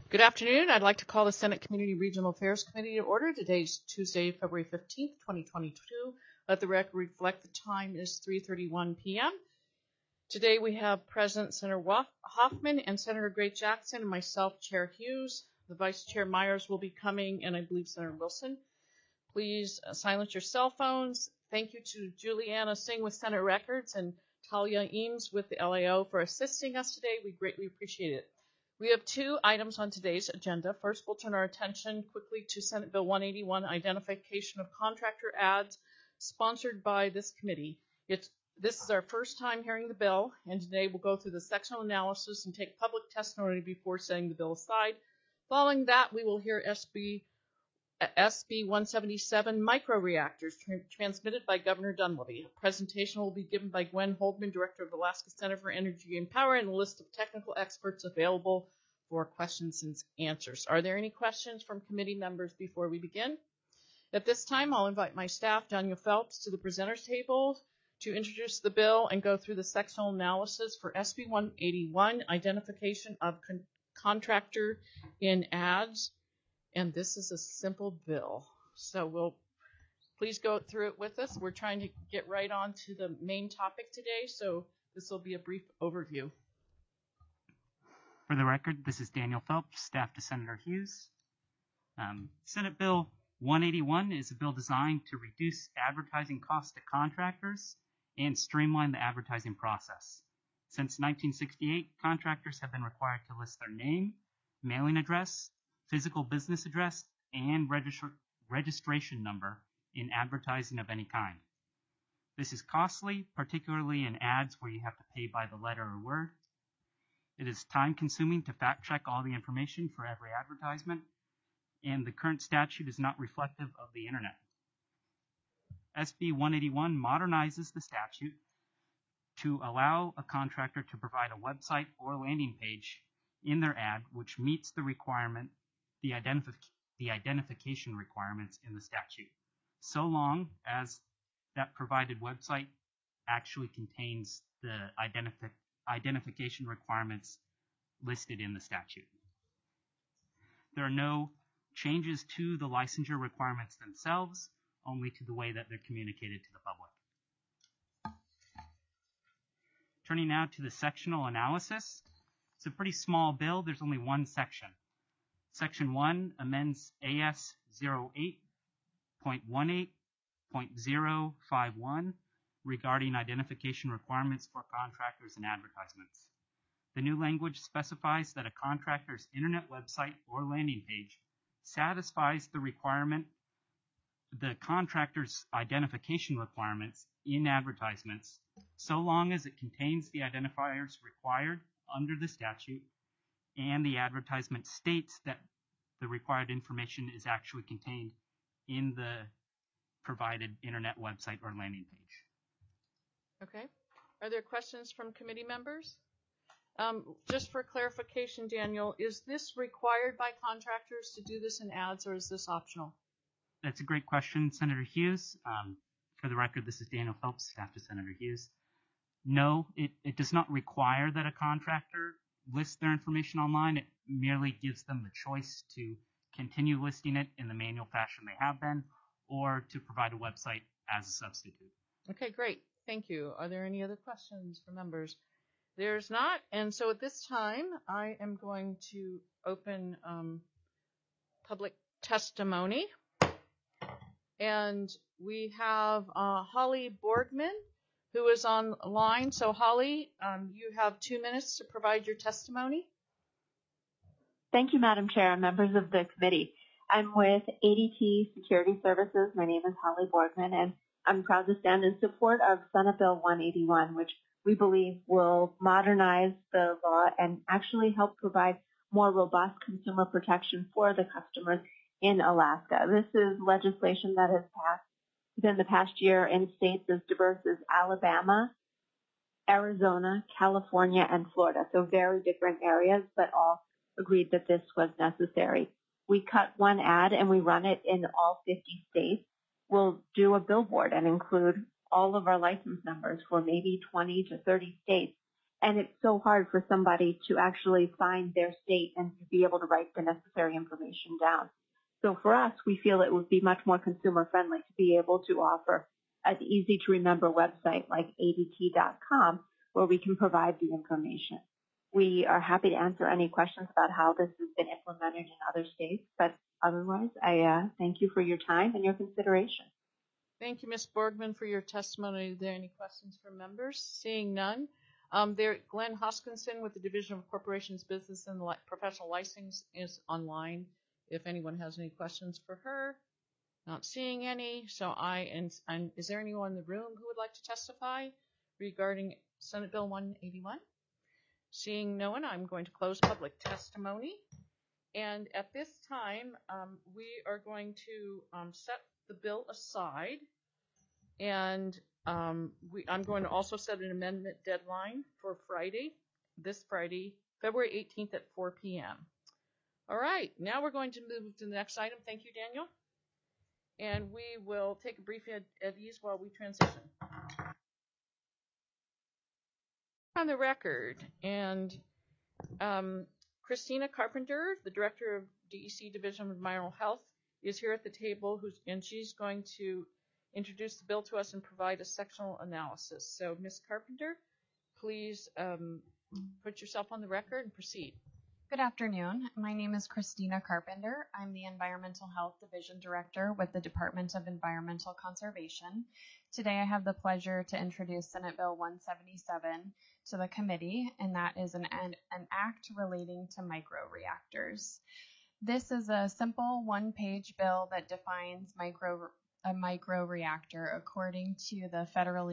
Good afternoon. I'd like to call the Senate Community Regional Affairs Committee to order. Today's Tuesday, February 15th, 2022. Let the record reflect the time is 3:31 p.m. Today we have President Senator Hoffman and Senator Gray Jackson and myself, Chair Hughes. The Vice Chair Myers will be coming, and I believe Senator Wilson. Please silence your cell phones. Thank you to Juliana Singh with Senate Records and Talia Eames with the LAO for assisting us today. We greatly appreciate it. We have two items on today's agenda. First, we'll turn our attention quickly to Senate Bill 181, Identification of Contractor Ads, sponsored by this committee. This is our first time hearing the bill, and today we'll go through the sectional analysis and take public testimony before setting the bill aside. Following that, we will hear SB 177 microreactors transmitted by Governor Dunleavy. A presentation will be given by Gwen Holdman, Director of Alaska Center for Energy and Power, and a list of technical experts available for questions and answers. Are there any questions from committee members before we begin? At this time, I'll invite my staff, Daniel Phelps, to the presenters table to introduce the bill and go through the sectional analysis for SB 181, Identification of Contractor in Ads. And this is a simple bill. So we'll please go through it with us. We're trying to get right on to the main topic today, so this will be a brief overview. For the record, this is Daniel Phelps, staff to Senator Hughes. Senate Bill 181 is a bill designed to reduce advertising costs to contractors and streamline the advertising process. Since 1968, contractors have been required to list their name, mailing address, physical business address, and registration number in advertising of any kind. This is costly, particularly in ads where you have to pay by the letter or word. It is time-consuming to fact-check all the information for every advertisement, and the current statute is not reflective of the internet. SB 181 modernizes the statute to allow a contractor to provide a website or landing page in their ad which meets the requirement the identification requirements in the statute, so long as that provided website actually contains the identification requirements listed in the statute. There are no changes to the licensure requirements themselves, only to the way that they're communicated to the public. Turning now to the sectional analysis. It's a pretty small bill. There's only one section. Section 1 amends AS 08.18.051 regarding identification requirements for contractors and advertisements. The new language specifies that a contractor's internet website or landing page satisfies the contractor's identification requirements in advertisements, so long as it contains the identifiers required under the statute and the advertisement states that the required information is actually contained in the provided internet website or landing page. Okay. Are there questions from committee members? Just for clarification, Daniel, is this required by contractors to do this in ads, or is this optional? That's a great question, Senator Hughes. For the record, this is Daniel Phelps, staff to Senator Hughes. No, it does not require that a contractor list their information online. It merely gives them the choice to continue listing it in the manual fashion they have been, or to provide a website as a substitute. Okay, great. Thank you. Are there any other questions for members? There's not, and so at this time, I am going to open public testimony. And we have Holly Borgman, who is online. So Holly, you have 2 minutes to provide your testimony. Thank you, Madam Chair and members of the committee. I'm with ADT Security Services. My name is Holly Borgman, and I'm proud to stand in support of Senate Bill 181, which we believe will modernize the law and actually help provide more robust consumer protection for the customers in Alaska. This is legislation that has passed within the past year in states as diverse as Alabama, Arizona, California, and Florida. So very different areas, but all agreed that this was necessary. We cut one ad and we run it in all 50 states. We'll do a billboard and include all of our license numbers for maybe 20 to 30 states And it's so hard for somebody to actually find their state and to be able to write the necessary information down. So for us, we feel it would be much more consumer friendly to be able to offer an easy to remember website like ADT.com where we can provide the information. We are happy to answer any questions about how this has been implemented in other states, but otherwise, I thank you for your time and your consideration. Thank you, Ms. Borgman, for your testimony. Are there any questions from members? Seeing none. Glenn Hoskinson with the Division of Corporations, Business, and Professional License is online. If anyone has any questions for her, not seeing any. So and is there anyone in the room who would like to testify regarding Senate Bill 181? Seeing no one, I'm going to close public testimony. And at this time, we are going to set the bill aside, and I'm going to also set an amendment deadline for this Friday, February 18th at 4 p.m. All right, now we're going to move to the next item. Thank you, Daniel. And we will take a brief at ease while we transition. On the record, and Christina Carpenter, the Director of DEC Division of Environmental Health, is here at the table, and she's going to introduce the bill to us and provide a sectional analysis. So, Ms. Carpenter, please put yourself on the record and proceed. Good afternoon. My name is Christina Carpenter. I'm the Environmental Health Division Director with the Department of Environmental Conservation. Today I have the pleasure to introduce Senate Bill 177 to the committee, and that is an act relating to microreactors. This is a simple one-page bill that defines a microreactor according to the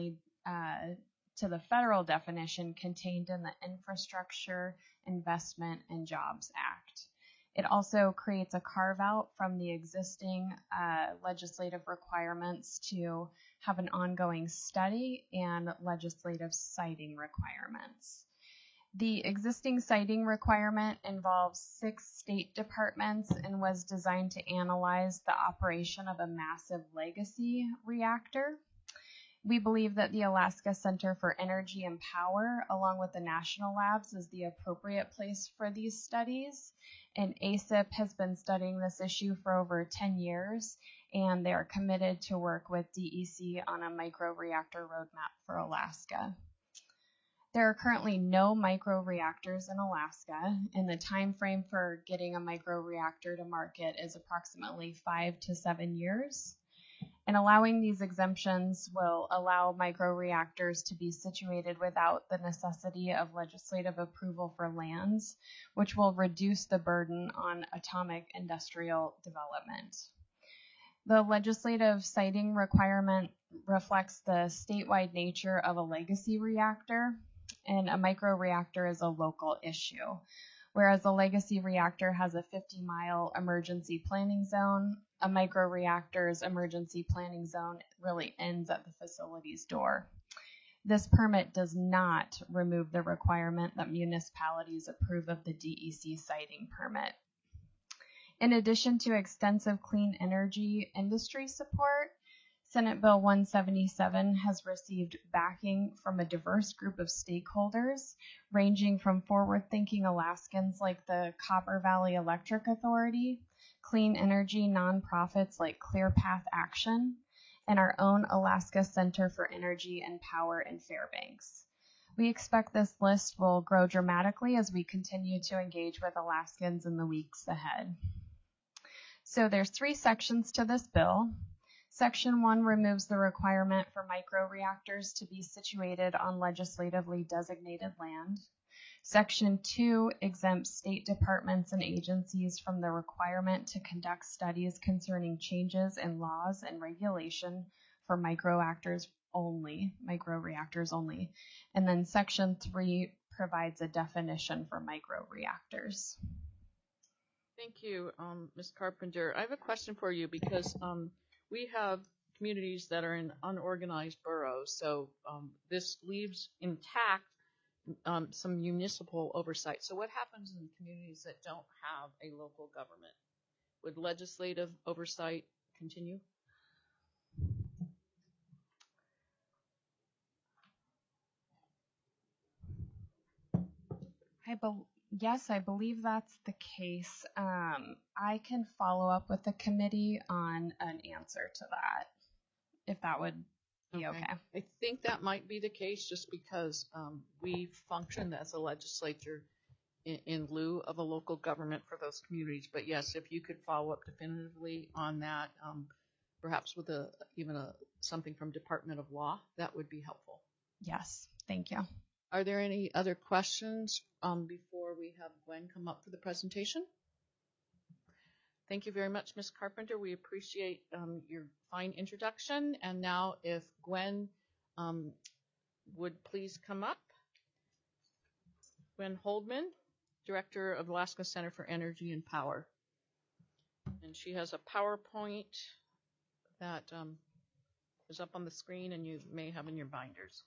federal definition contained in the Infrastructure Investment and Jobs Act. It also creates a carve-out from the existing legislative requirements to have an ongoing study and legislative siting requirements. The existing siting requirement involves 6 state departments and was designed to analyze the operation of a massive legacy reactor. We believe that the Alaska Center for Energy and Power, along with the national labs, is the appropriate place for these studies. And ASIP has been studying this issue for over 10 years, and they are committed to work with DEC on a microreactor roadmap for Alaska. There are currently no microreactors in Alaska, and the time frame for getting a microreactor to market is approximately 5 to 7 years. And allowing these exemptions will allow microreactors to be situated without the necessity of legislative approval for lands, which will reduce the burden on atomic industrial development. The legislative siting requirement reflects the statewide nature of a legacy reactor, and a microreactor is a local issue. Whereas a legacy reactor has a 50-mile emergency planning zone, a microreactor's emergency planning zone really ends at the facility's door. This permit does not remove the requirement that municipalities approve of the DEC siting permit. In addition to extensive clean energy industry support, Senate Bill 177 has received backing from a diverse group of stakeholders, ranging from forward-thinking Alaskans like the Copper Valley Electric Authority, clean energy nonprofits like ClearPath Action, and our own Alaska Center for Energy and Power in Fairbanks. We expect this list will grow dramatically as we continue to engage with Alaskans in the weeks ahead. So there's 3 sections to this bill. Section 1 removes the requirement for microreactors to be situated on legislatively designated land. Section 2 exempts state departments and agencies from the requirement to conduct studies concerning changes in laws and regulation for microreactors only. And then Section 3 provides a definition for microreactors. Thank you, Ms. Carpenter. I have a question for you because we have communities that are in unorganized boroughs, so this leaves intact some municipal oversight. So what happens in communities that don't have a local government? Would legislative oversight continue? Yes, I believe that's the case. I can follow up with the committee on an answer to that, if that would be okay. I think that might be the case just because we function as a legislature in lieu of a local government for those communities. But yes, if you could follow up definitively on that, perhaps with something from Department of Law, that would be helpful. Yes, thank you. Are there any other questions before we have Gwen come up for the presentation? Thank you very much, Ms. Carpenter. We appreciate your fine introduction. And now if Gwen would please come up. Gwen Holdman, Director of Alaska Center for Energy and Power. And she has a PowerPoint that is up on the screen and you may have in your binders.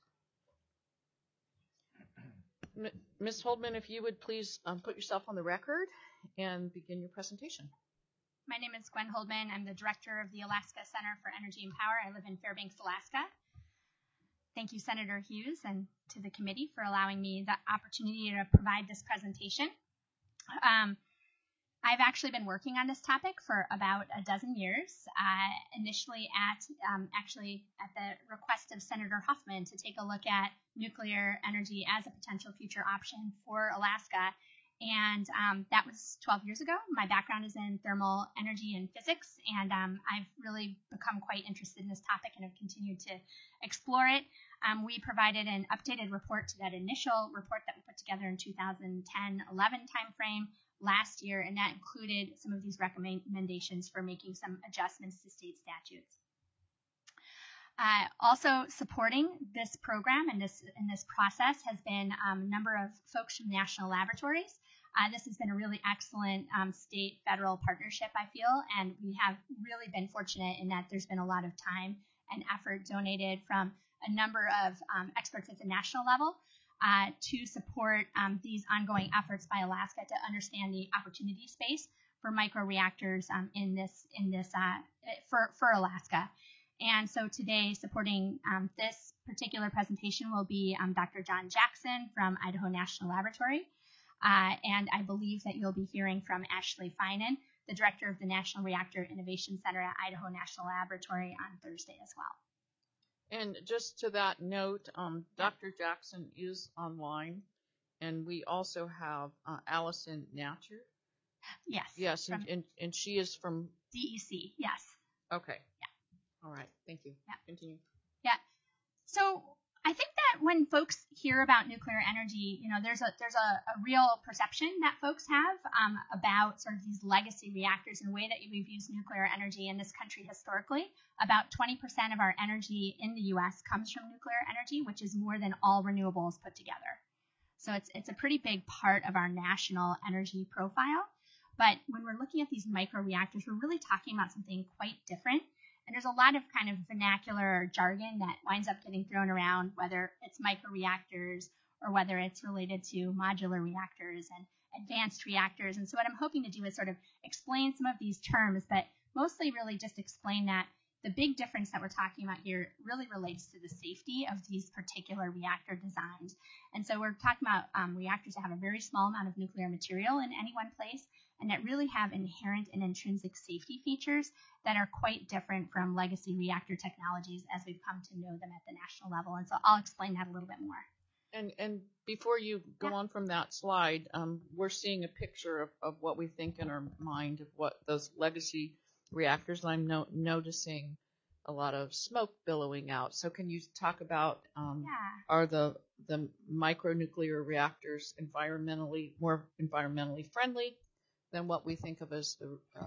Ms. Holdman, if you would please put yourself on the record and begin your presentation. My name is Gwen Holdman. I'm the director of the Alaska Center for Energy and Power. I live in Fairbanks, Alaska. Thank you, Senator Hughes, and to the committee for allowing me the opportunity to provide this presentation. I've actually been working on this topic for about a dozen years, initially at the request of Senator Huffman to take a look at nuclear energy as a potential future option for Alaska. And that was 12 years ago. My background is in thermal energy and physics, and I've really become quite interested in this topic and have continued to explore it. We provided an updated report to that initial report that we put together in 2010-11 timeframe last year, and that included some of these recommendations for making some adjustments to state statutes. Also supporting this program and this process has been a number of folks from national laboratories. This has been a really excellent state-federal partnership, I feel, and we have really been fortunate in that there's been a lot of time and effort donated from a number of experts at the national level to support these ongoing efforts by Alaska to understand the opportunity space for microreactors for Alaska. And so today, supporting this particular presentation will be Dr. John Jackson from Idaho National Laboratory. And I believe that you'll be hearing from Ashley Finan, the director of the National Reactor Innovation Center at Idaho National Laboratory, on Thursday as well. And just to that note, Dr. Jackson is online, and we also have Allison Natcher. Yes. Yes, and she is from DEC, yes. Okay. Yeah. All right, thank you. Yeah. Continue. Yeah. So I think that when folks hear about nuclear energy, there's a real perception that folks have about sort of these legacy reactors and the way that we've used nuclear energy in this country historically. About 20% of our energy in the U.S. comes from nuclear energy, which is more than all renewables put together. So it's a pretty big part of our national energy profile. But when we're looking at these microreactors, we're really talking about something quite different. And there's a lot of kind of vernacular jargon that winds up getting thrown around, whether it's microreactors or whether it's related to modular reactors and advanced reactors. And so what I'm hoping to do is sort of explain some of these terms, but mostly really just explain that the big difference that we're talking about here really relates to the safety of these particular reactor designs. And so we're talking about reactors that have a very small amount of nuclear material in any one place and that really have inherent and intrinsic safety features that are quite different from legacy reactor technologies as we've come to know them at the national level. And so I'll explain that a little bit more. And before you go on from that slide, we're seeing a picture of what we think in our mind of what those legacy reactors. I'm noticing a lot of smoke billowing out. So can you talk about are the micronuclear reactors more environmentally friendly than what we think of as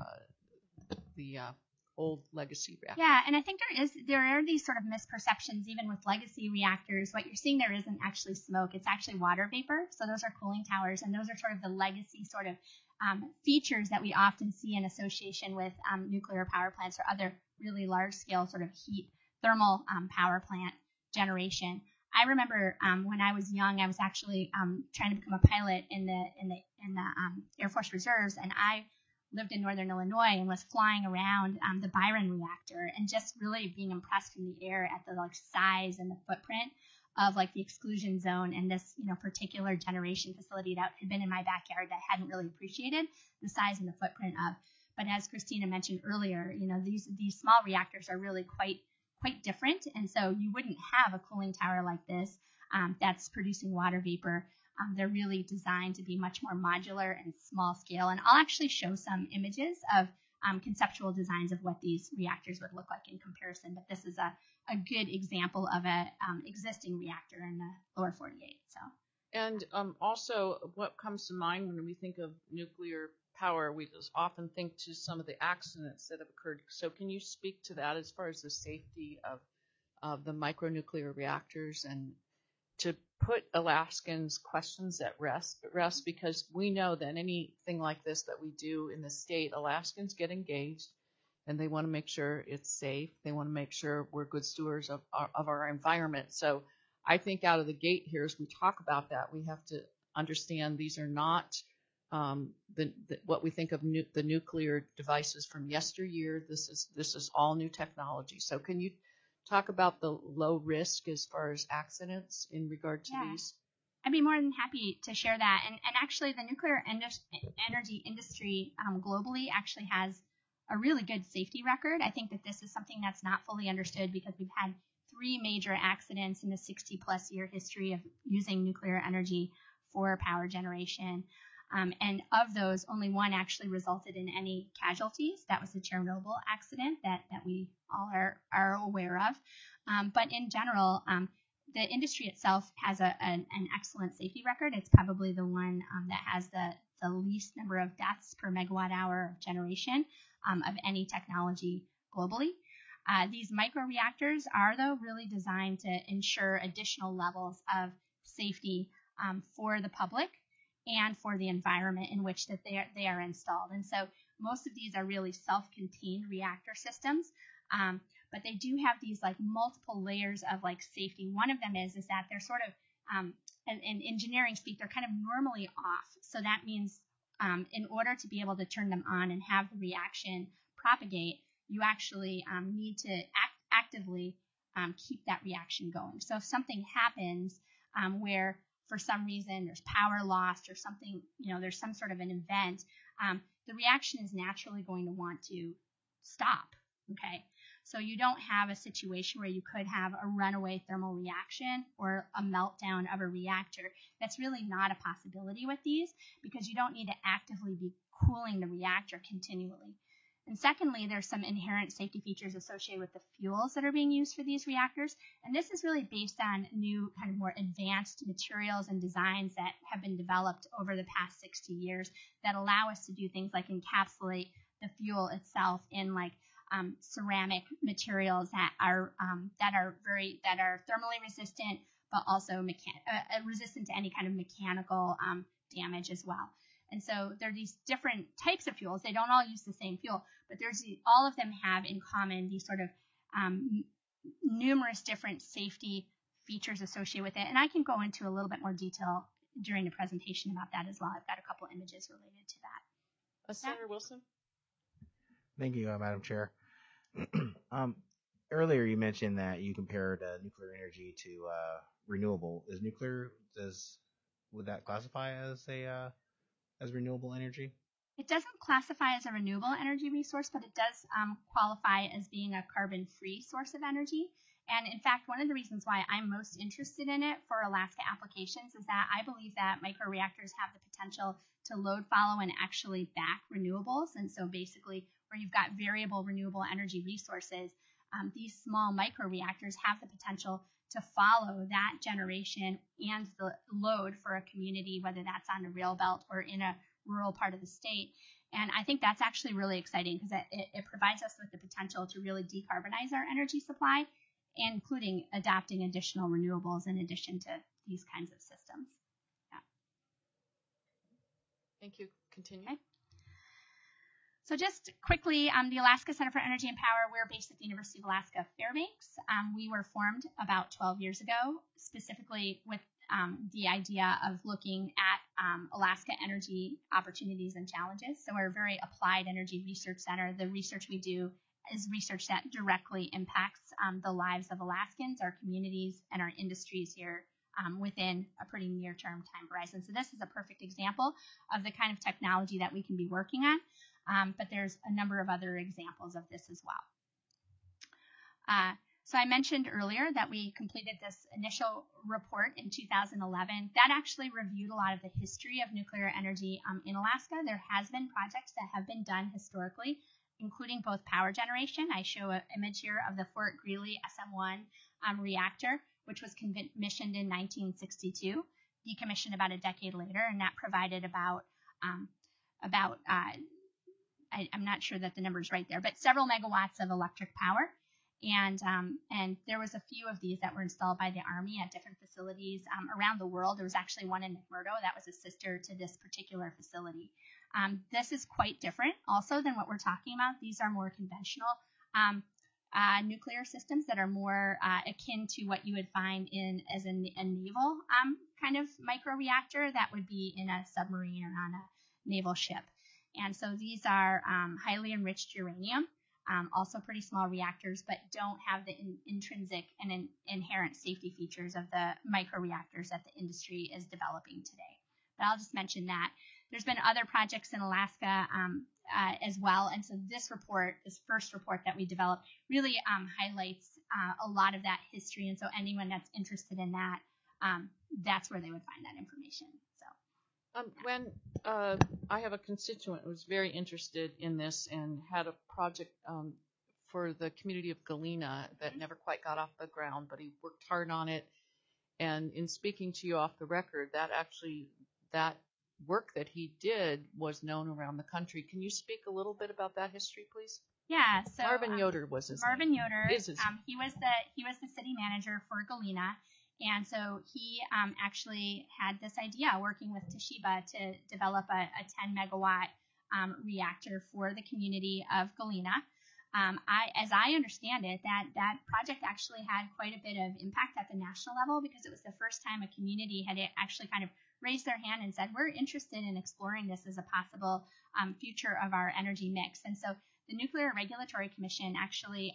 the old legacy reactors? Yeah, and I think there are these sort of misperceptions even with legacy reactors. What you're seeing there isn't actually smoke, it's actually water vapor. So those are cooling towers, and those are sort of the legacy sort of features that we often see in association with nuclear power plants or other really large-scale sort of heat thermal power plant generation. I remember when I was young, I was actually trying to become a pilot in the Air Force Reserves, and I lived in northern Illinois and was flying around the Byron reactor and just really being impressed from the air at the size and the footprint of like the exclusion zone and this, particular generation facility that had been in my backyard that I hadn't really appreciated the size and the footprint of. But as Christina mentioned earlier, these small reactors are really quite different, and so you wouldn't have a cooling tower like this that's producing water vapor. They're really designed to be much more modular and small scale, and I'll actually show some images of conceptual designs of what these reactors would look like in comparison, but this is a good example of a existing reactor in the lower 48. So. And also, what comes to mind when we think of nuclear power, we just often think to some of the accidents that have occurred. So can you speak to that as far as the safety of the micronuclear reactors, and to put Alaskans' questions at rest, because we know that anything like this that we do in the state, Alaskans get engaged and they want to make sure it's safe. They want to make sure we're good stewards of our environment. So I think out of the gate here, as we talk about that, we have to understand these are not what we think of the nuclear devices from yesteryear. This is all new technology. So can you talk about the low risk as far as accidents in regard to these? I'd be more than happy to share that. And actually, the nuclear energy industry globally actually has a really good safety record. I think that this is something that's not fully understood because we've had 3 major accidents in the 60-plus year history of using nuclear energy for power generation. And of those, only one actually resulted in any casualties. That was the Chernobyl accident that we all are aware of. But in general, the industry itself has an excellent safety record. It's probably the one that has the least number of deaths per megawatt hour of generation of any technology globally. These microreactors are, though, really designed to ensure additional levels of safety for the public and for the environment in which that they are installed. And so most of these are really self-contained reactor systems, but they do have these like multiple layers of like safety. One of them is that they're sort of, in engineering speak, they're kind of normally off. So that means in order to be able to turn them on and have the reaction propagate, you actually need to actively keep that reaction going. So if something happens where for some reason there's power lost or something, there's some sort of an event, the reaction is naturally going to want to stop, okay? So you don't have a situation where you could have a runaway thermal reaction or a meltdown of a reactor. That's really not a possibility with these because you don't need to actively be cooling the reactor continually. And secondly, there's some inherent safety features associated with the fuels that are being used for these reactors. And this is really based on new kind of more advanced materials and designs that have been developed over the past 60 years that allow us to do things like encapsulate the fuel itself in like ceramic materials that are thermally resistant, but also resistant to any kind of mechanical damage as well. And so there are these different types of fuels. They don't all use the same fuel, but all of them have in common these sort of numerous different safety features associated with it. And I can go into a little bit more detail during the presentation about that as well. I've got a couple images related to that. Senator Wilson? Thank you, Madam Chair. Earlier you mentioned that you compared nuclear energy to renewable. Would that classify as renewable energy? It doesn't classify as a renewable energy resource, but it does qualify as being a carbon-free source of energy. And in fact, one of the reasons why I'm most interested in it for Alaska applications is that I believe that microreactors have the potential to load follow and actually back renewables. And so basically, where you've got variable renewable energy resources, these small microreactors have the potential to follow that generation and the load for a community, whether that's on a rail belt or in a rural part of the state. And I think that's actually really exciting because it provides us with the potential to really decarbonize our energy supply, including adopting additional renewables in addition to these kinds of systems. Yeah. Thank you. Continue. Okay. So just quickly, the Alaska Center for Energy and Power, we're based at the University of Alaska Fairbanks. We were formed about 12 years ago, specifically with the idea of looking at Alaska energy opportunities and challenges. So we're a very applied energy research center. The research we do is research that directly impacts the lives of Alaskans, our communities, and our industries here within a pretty near-term time horizon. So this is a perfect example of the kind of technology that we can be working on, but there's a number of other examples of this as well. So I mentioned earlier that we completed this initial report in 2011. That actually reviewed a lot of the history of nuclear energy in Alaska. There has been projects that have been done historically, including both power generation. I show an image here of the Fort Greely SM-1 reactor, which was commissioned in 1962, decommissioned about a decade later, and that provided I'm not sure that the number is right there, but several megawatts of electric power. And there was a few of these that were installed by the Army at different facilities around the world. There was actually one in McMurdo that was a sister to this particular facility. This is quite different also than what we're talking about. These are more conventional nuclear systems that are more akin to what you would find as a naval kind of microreactor that would be in a submarine or on a naval ship. And so these are highly enriched uranium. Also pretty small reactors, but don't have the intrinsic and inherent safety features of the microreactors that the industry is developing today. But I'll just mention that. There's been other projects in Alaska as well, and so this first report that we developed, really highlights a lot of that history, and so anyone that's interested in that, that's where they would find that information. When I have a constituent who was very interested in this and had a project for the community of Galena that never quite got off the ground, but he worked hard on it. And in speaking to you off the record, that work that he did was known around the country. Can you speak a little bit about that history, please? Yeah. So Marvin Yoder was his Marvin name. Yoder. Is his name. He was the city manager for Galena. And so he actually had this idea, working with Toshiba, to develop a 10 megawatt reactor for the community of Galena. As I understand it, that project actually had quite a bit of impact at the national level, because it was the first time a community had actually kind of raised their hand and said, we're interested in exploring this as a possible future of our energy mix. And so the Nuclear Regulatory Commission actually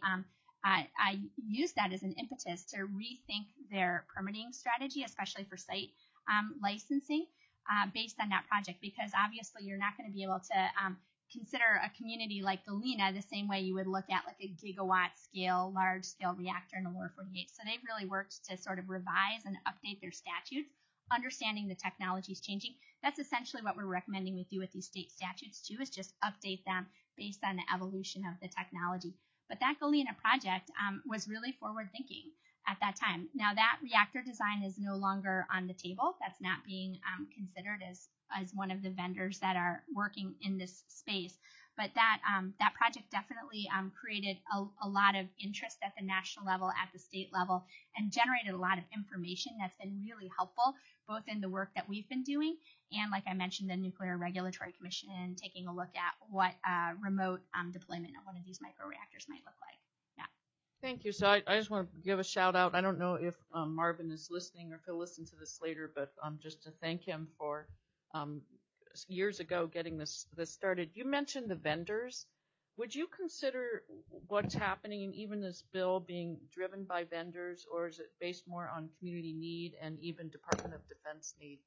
I used that as an impetus to rethink their permitting strategy, especially for site licensing, based on that project, because obviously you're not going to be able to consider a community like Galena the same way you would look at like a gigawatt scale, large scale reactor in the lower 48. So they've really worked to sort of revise and update their statutes, understanding the technology is changing. That's essentially what we're recommending we do with these state statutes too, is just update them based on the evolution of the technology. But that Galena project was really forward-thinking at that time. Now, that reactor design is no longer on the table. That's not being considered as one of the vendors that are working in this space. But that project definitely created a lot of interest at the national level, at the state level, and generated a lot of information that's been really helpful, both in the work that we've been doing and, like I mentioned, the Nuclear Regulatory Commission, taking a look at what remote deployment of one of these microreactors might look like. Yeah. Thank you. So I just want to give a shout out. I don't know if Marvin is listening or if he'll listen to this later, but just to thank him for years ago getting this started. You mentioned the vendors. Would you consider what's happening in even this bill being driven by vendors, or is it based more on community need and even Department of Defense need?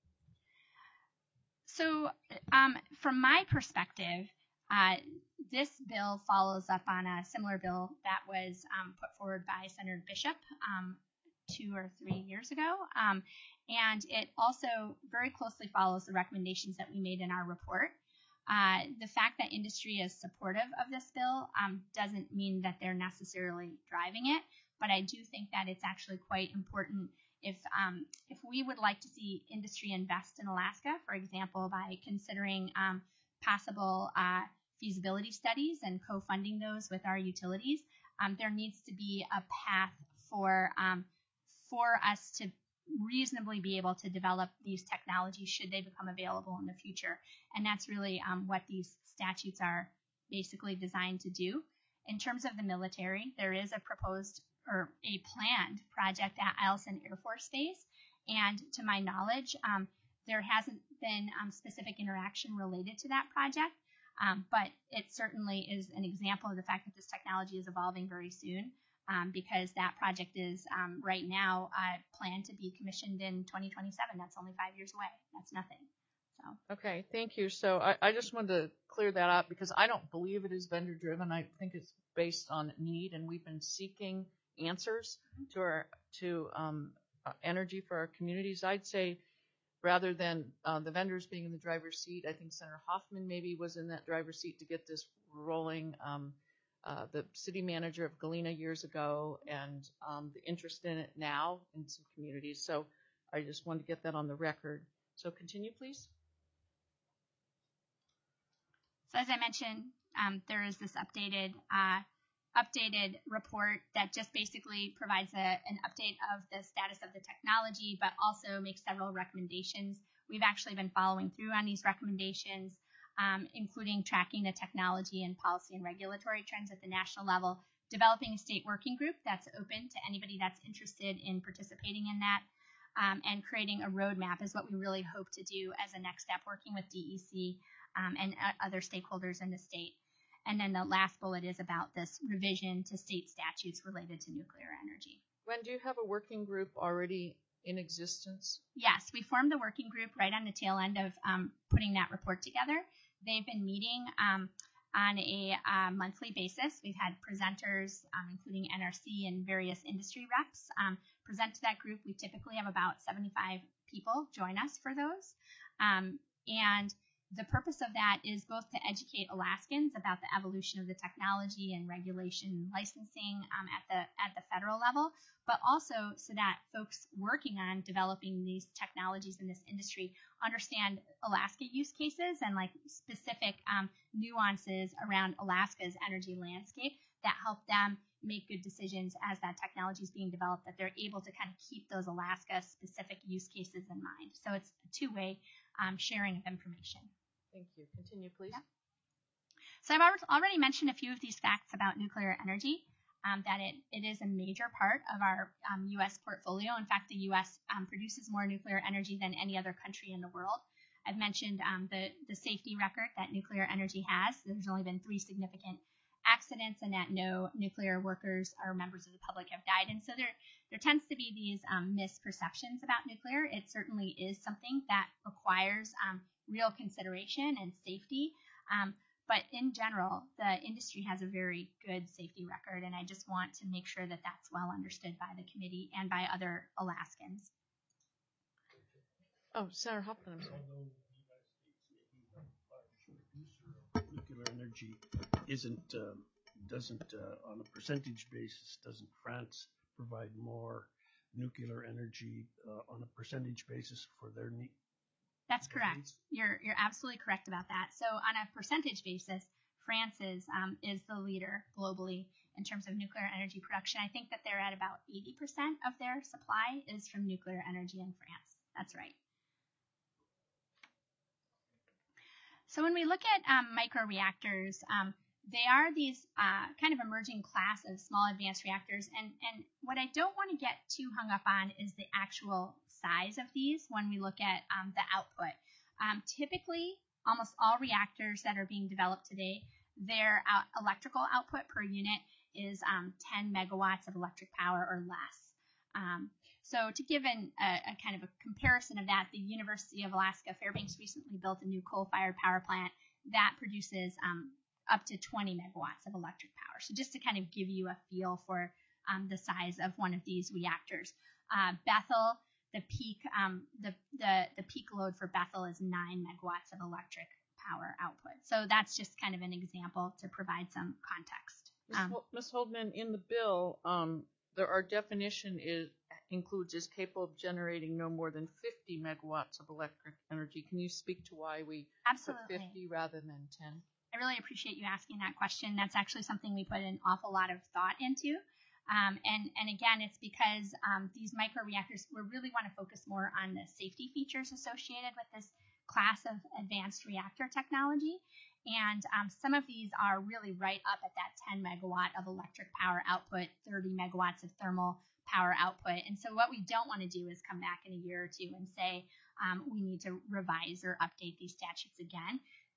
So from my perspective, this bill follows up on a similar bill that was put forward by Senator Bishop 2 or 3 years ago. And it also very closely follows the recommendations that we made in our report. The fact that industry is supportive of this bill doesn't mean that they're necessarily driving it, but I do think that it's actually quite important if we would like to see industry invest in Alaska, for example, by considering possible feasibility studies and co-funding those with our utilities, there needs to be a path for us to reasonably be able to develop these technologies should they become available in the future. And that's really what these statutes are basically designed to do. In terms of the military, there is a proposed or a planned project at Eielson Air Force Base. And to my knowledge, there hasn't been specific interaction related to that project. But it certainly is an example of the fact that this technology is evolving very soon, because that project is right now planned to be commissioned in 2027. That's only 5 years away. That's nothing. So. Okay, thank you. So I just wanted to clear that up because I don't believe it is vendor driven. I think it's based on need, and we've been seeking answers to energy for our communities. I'd say rather than the vendors being in the driver's seat, I think Senator Hoffman maybe was in that driver's seat to get this rolling. The city manager of Galena years ago, and the interest in it now in some communities. So I just wanted to get that on the record. So continue, please. So as I mentioned, there is this updated report that just basically provides an update of the status of the technology, but also makes several recommendations. We've actually been following through on these recommendations, including tracking the technology and policy and regulatory trends at the national level, developing a state working group that's open to anybody that's interested in participating in that, and creating a roadmap is what we really hope to do as a next step, working with DEC and other stakeholders in the state. And then the last bullet is about this revision to state statutes related to nuclear energy. Gwen, do you have a working group already in existence? Yes, we formed the working group right on the tail end of putting that report together. They've been meeting on a monthly basis. We've had presenters, including NRC and various industry reps, present to that group. We typically have about 75 people join us for those. And the purpose of that is both to educate Alaskans about the evolution of the technology and regulation licensing at the federal level, but also so that folks working on developing these technologies in this industry understand Alaska use cases and like specific nuances around Alaska's energy landscape that help them make good decisions as that technology is being developed, that they're able to kind of keep those Alaska specific use cases in mind. So it's a two-way sharing of information. Thank you. Continue, please. Yeah. So I've already mentioned a few of these facts about nuclear energy, that it is a major part of our U.S. portfolio. In fact, the U.S. Produces more nuclear energy than any other country in the world. I've mentioned the safety record that nuclear energy has. There's only been 3 significant accidents, and that no nuclear workers or members of the public have died. And so there tends to be these misperceptions about nuclear. It certainly is something that requires real consideration and safety. But in general, the industry has a very good safety record, and I just want to make sure that that's well understood by the committee and by other Alaskans. Oh, Senator Hoffman, I'm sorry. Although the United States may be a large producer of nuclear energy, doesn't on a percentage basis, doesn't France provide more nuclear energy on a percentage basis for their need? That's correct. You're absolutely correct about that. So on a percentage basis, France is the leader globally in terms of nuclear energy production. I think that they're at about 80% of their supply is from nuclear energy in France. That's right. So when we look at microreactors, they are these kind of emerging class of small advanced reactors. And what I don't want to get too hung up on is the actual size of these when we look at the output. Typically, almost all reactors that are being developed today, their electrical output per unit is 10 megawatts of electric power or less. So to give a kind of a comparison of that, the University of Alaska Fairbanks recently built a new coal-fired power plant that produces up to 20 megawatts of electric power. So just to kind of give you a feel for the size of one of these reactors. Bethel, the peak load for Bethel is 9 megawatts of electric power output. So that's just kind of an example to provide some context. Ms. Holdman, in the bill, our definition includes is capable of generating no more than 50 megawatts of electric energy. Can you speak to why we Absolutely. put 50 rather than 10? I really appreciate you asking that question. That's actually something we put an awful lot of thought into. And again, it's because these microreactors, we really want to focus more on the safety features associated with this class of advanced reactor technology. And some of these are really right up at that 10 megawatt of electric power output, 30 megawatts of thermal power output. And so what we don't want to do is come back in a year or two and say we need to revise or update these statutes again.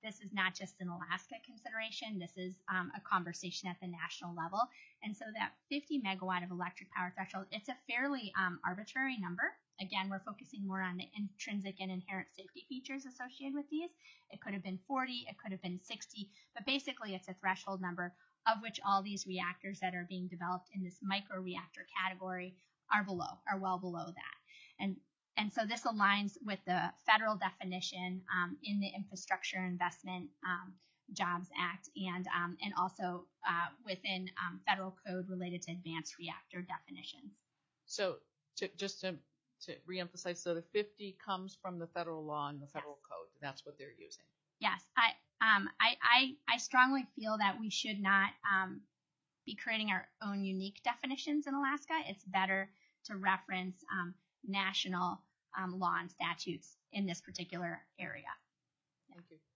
this is not just an Alaska consideration. This is a conversation at the national level. And so that 50 megawatt of electric power threshold, it's a fairly arbitrary number. Again, we're focusing more on the intrinsic and inherent safety features associated with these. It could have been 40, it could have been 60, but basically it's a threshold number of which all these reactors that are being developed in this microreactor category are well below that. And so this aligns with the federal definition in the Infrastructure Investment Jobs Act and also within federal code related to advanced reactor definitions. So just to reemphasize, so the 50 comes from the federal law and the federal code. That's what they're using. Yes, I strongly feel that we should not be creating our own unique definitions in Alaska. It's better to reference national law and statutes in this particular area. Thank you.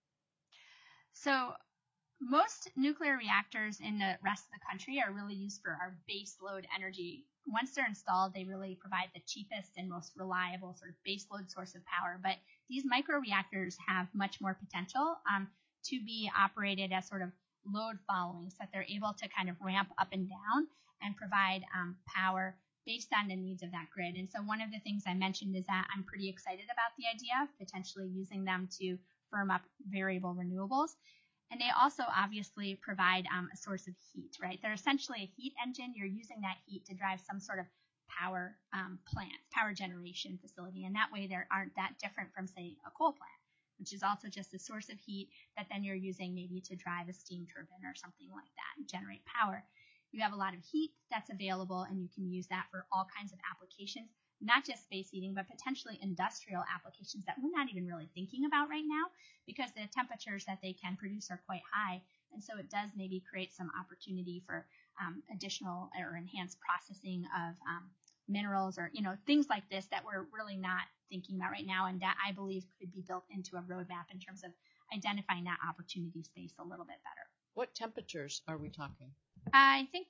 So most nuclear reactors in the rest of the country are really used for our base load energy. Once they're installed, they really provide the cheapest and most reliable sort of base load source of power. But these microreactors have much more potential to be operated as sort of load following, so that they're able to kind of ramp up and down and provide power based on the needs of that grid. And so one of the things I mentioned is that I'm pretty excited about the idea of potentially using them to firm up variable renewables. And they also obviously provide a source of heat, right? They're essentially a heat engine. You're using that heat to drive some sort of power plant, power generation facility. And that way they aren't that different from, say, a coal plant, which is also just a source of heat that then you're using maybe to drive a steam turbine or something like that and generate power. You have a lot of heat that's available, and you can use that for all kinds of applications, not just space heating, but potentially industrial applications that we're not even really thinking about right now because the temperatures that they can produce are quite high. And so it does maybe create some opportunity for additional or enhanced processing of minerals or, things like this that we're really not thinking about right now, and that I believe could be built into a roadmap in terms of identifying that opportunity space a little bit better. What temperatures are we talking? I think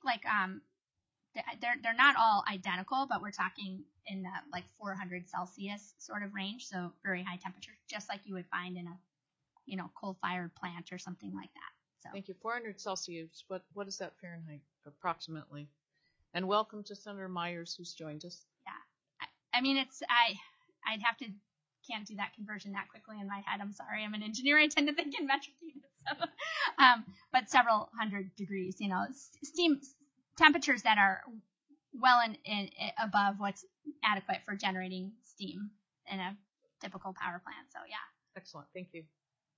they're not all identical, but we're talking in the 400 Celsius sort of range, so very high temperature, just like you would find in a coal-fired plant or something like that. So. Thank you. 400 Celsius. What is that Fahrenheit approximately? And welcome to Senator Myers, who's joined us. Yeah, I mean I'd have to can't do that conversion that quickly in my head. I'm sorry. I'm an engineer. I tend to think in metric units. So, but several hundred degrees, steam temperatures that are well in above what's adequate for generating steam in a typical power plant. So, yeah. Excellent. Thank you.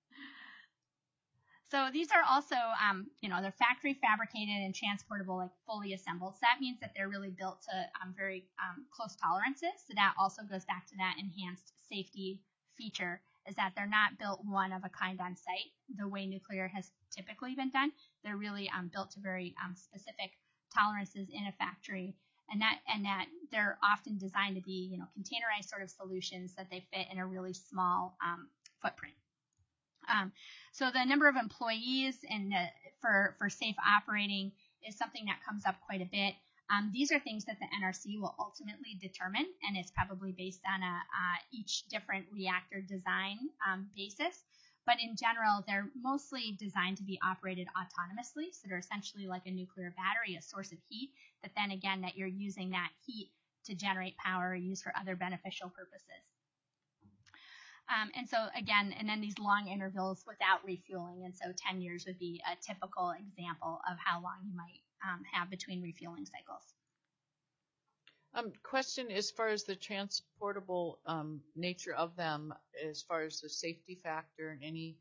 So these are also, they're factory fabricated and transportable, fully assembled. So that means that they're really built to very close tolerances. So that also goes back to that enhanced safety feature, is that they're not built one of a kind on site the way nuclear has typically been done. They're really built to very specific tolerances in a factory, and that they're often designed to be containerized sort of solutions that they fit in a really small footprint. So the number of employees and for safe operating is something that comes up quite a bit. These are things that the NRC will ultimately determine, and it's probably based on each different reactor design basis. But in general, they're mostly designed to be operated autonomously. So they're essentially like a nuclear battery, a source of heat, but then again, that you're using that heat to generate power or use for other beneficial purposes. And so again, and then these long intervals without refueling. And so 10 years would be a typical example of how long you might have between refueling cycles. Question as far as the transportable nature of them, as far as the safety factor and any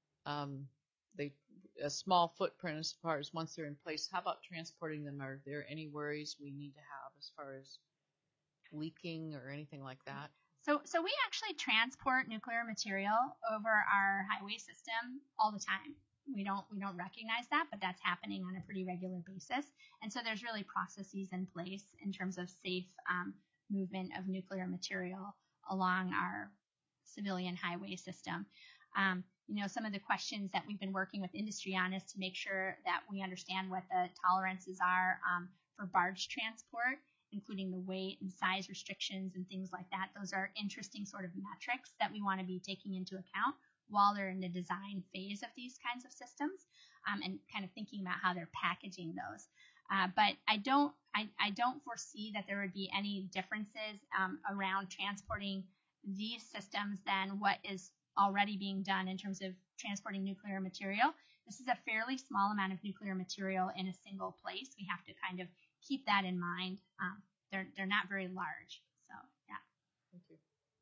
a small footprint as far as once they're in place. How about transporting them? Are there any worries we need to have as far as leaking or anything like that? So we actually transport nuclear material over our highway system all the time. We don't recognize that, but that's happening on a pretty regular basis. And so there's really processes in place in terms of safe movement of nuclear material along our civilian highway system. Some of the questions that we've been working with industry on is to make sure that we understand what the tolerances are for barge transport, including the weight and size restrictions and things like that. Those are interesting sort of metrics that we want to be taking into account while they're in the design phase of these kinds of systems, and kind of thinking about how they're packaging those. But I don't foresee that there would be any differences around transporting these systems than what is already being done in terms of transporting nuclear material. This is a fairly small amount of nuclear material in a single place. We have to kind of keep that in mind. They're not very large, so yeah. Thank you.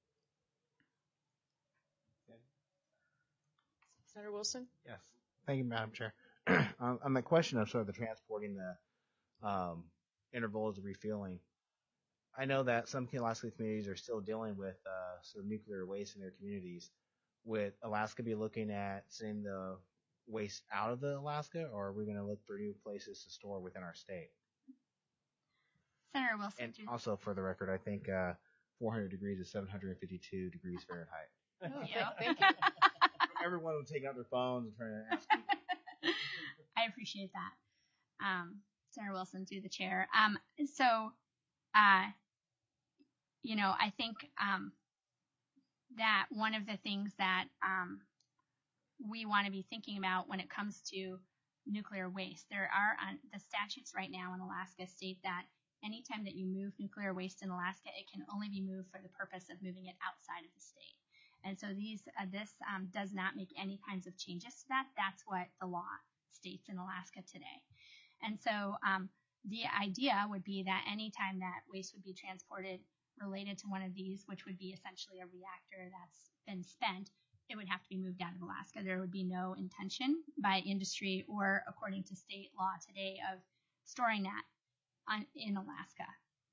Senator Wilson? Yes. Thank you, Madam Chair. On the question of sort of the transporting the intervals of refueling, I know that some Alaska communities are still dealing with sort of nuclear waste in their communities. Would Alaska be looking at sending the waste out of the Alaska, or are we going to look for new places to store within our state? Senator Wilson. And also, for the record, I think 400 degrees is 752 degrees Fahrenheit. Oh, Yeah. thank you. Everyone will take out their phones and try to ask people. I appreciate that. Senator Wilson, through the chair. I think that one of the things that we want to be thinking about when it comes to nuclear waste, there are the statutes right now in Alaska state that anytime that you move nuclear waste in Alaska, it can only be moved for the purpose of moving it outside of the state. And so this does not make any kinds of changes to that. That's what the law states in Alaska today. And so the idea would be that anytime that waste would be transported related to one of these, which would be essentially a reactor that's been spent, it would have to be moved out of Alaska. There would be no intention by industry or according to state law today of storing that in Alaska.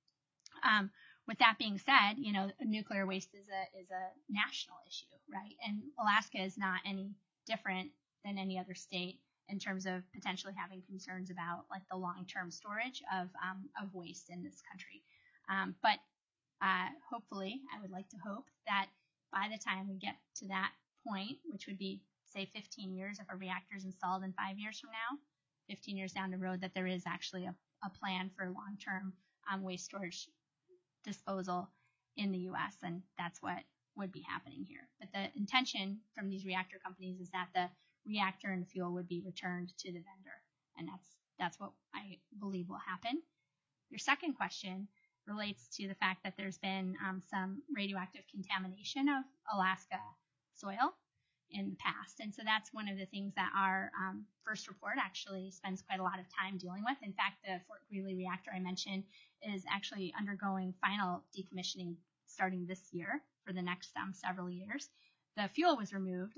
With that being said, nuclear waste is a national issue, right? And Alaska is not any different than any other state in terms of potentially having concerns about like the long-term storage of waste in this country. But hopefully, I would like to hope that by the time we get to that point, which would be, say, 15 years if a reactor is installed in 5 years from now, 15 years down the road, that there is actually a plan for long-term waste storage disposal in the U.S., and that's what would be happening here. But the intention from these reactor companies is that the reactor and fuel would be returned to the vendor, and that's what I believe will happen. Your second question relates to the fact that there's been some radioactive contamination of Alaska soil in the past, and so that's one of the things that our first report actually spends quite a lot of time dealing with. In fact, the Fort Greely reactor I mentioned is actually undergoing final decommissioning starting this year for the next several years. The fuel was removed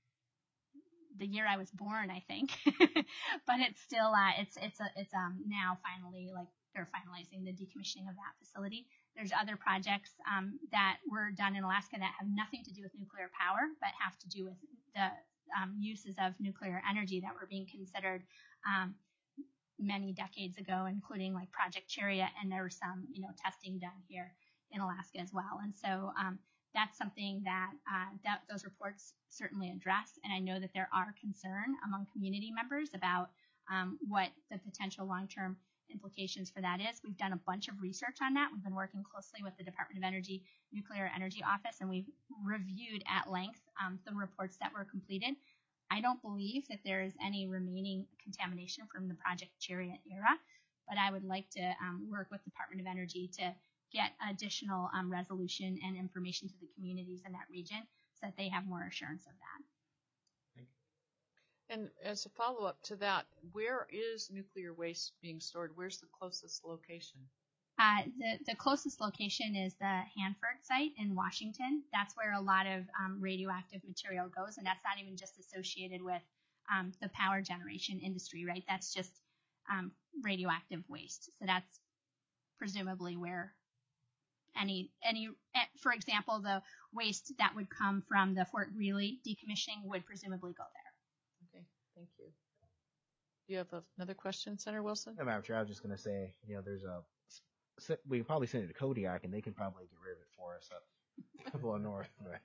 the year I was born, I think, but it's still it's now finally, like, they're finalizing the decommissioning of that facility. There's other projects that were done in Alaska that have nothing to do with nuclear power, but have to do with the uses of nuclear energy that were being considered many decades ago, including like Project Chariot, and there was some testing done here in Alaska as well. And so that's something that those reports certainly address, and I know that there are concern among community members about what the potential long-term implications for that is. We've done a bunch of research on that. We've been working closely with the Department of Energy Nuclear Energy Office, and we've reviewed at length the reports that were completed. I don't believe that there is any remaining contamination from the Project Chariot era, but I would like to work with the Department of Energy to get additional resolution and information to the communities in that region so that they have more assurance of that. And as a follow-up to that, where is nuclear waste being stored? Where's the closest location? The closest location is the Hanford site in Washington. That's where a lot of radioactive material goes, and that's not even just associated with the power generation industry, right? That's just radioactive waste. So that's presumably where for example, the waste that would come from the Fort Greely decommissioning would presumably go there. Okay, thank you. Do you have another question, Senator Wilson? No, Madam Chair, I was just going to say, we can probably send it to Kodiak, and they can probably get rid of it for us up below north. But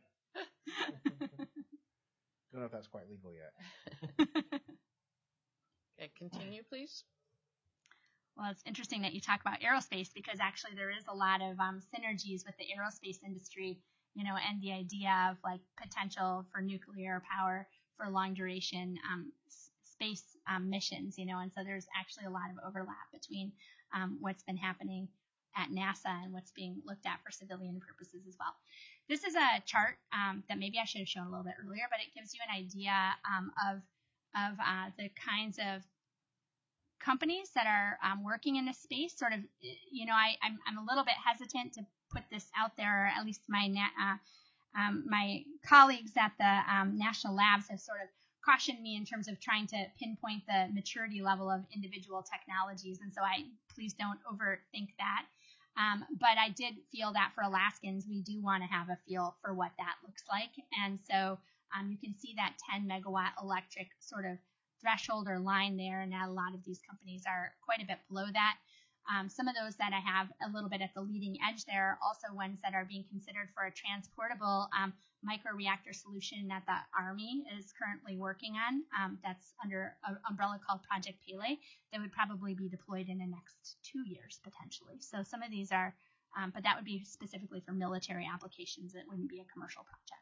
don't know if that's quite legal yet. Okay, continue, please. Well, it's interesting that you talk about aerospace, because actually there is a lot of synergies with the aerospace industry and the idea of like potential for nuclear power for long duration space missions, and so there's actually a lot of overlap between what's been happening at NASA and what's being looked at for civilian purposes as well. This is a chart that maybe I should have shown a little bit earlier, but it gives you an idea of the kinds of companies that are working in this space. Sort of, I'm a little bit hesitant to put this out there, or at least my colleagues at the national labs have sort of cautioned me in terms of trying to pinpoint the maturity level of individual technologies, and so please don't overthink that. But I did feel that for Alaskans, we do want to have a feel for what that looks like, and so you can see that 10 megawatt electric sort of threshold or line there, and a lot of these companies are quite a bit below that. Some of those that I have a little bit at the leading edge there are also ones that are being considered for a transportable microreactor solution that the Army is currently working on. That's under an umbrella called Project Pele that would probably be deployed in the next 2 years potentially. So some of these are, but that would be specifically for military applications. It wouldn't be a commercial project.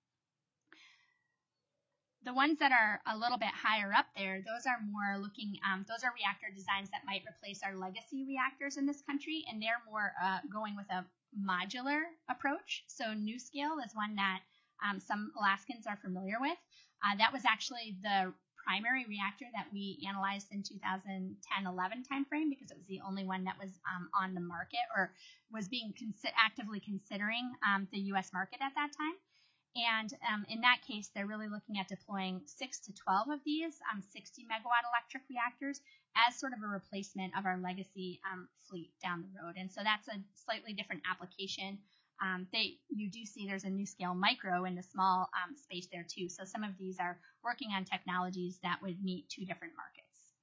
The ones that are a little bit higher up there, those are more looking, those are reactor designs that might replace our legacy reactors in this country, and they're more going with a modular approach. So NuScale is one that some Alaskans are familiar with. That was actually the primary reactor that we analyzed in 2010-11 timeframe because it was the only one that was on the market or was being actively considering the U.S. market at that time. And in that case, they're really looking at deploying 6 to 12 of these 60 megawatt electric reactors as sort of a replacement of our legacy fleet down the road. And so that's a slightly different application. You do see there's a NuScale Micro in the small space there too. So some of these are working on technologies that would meet two different markets.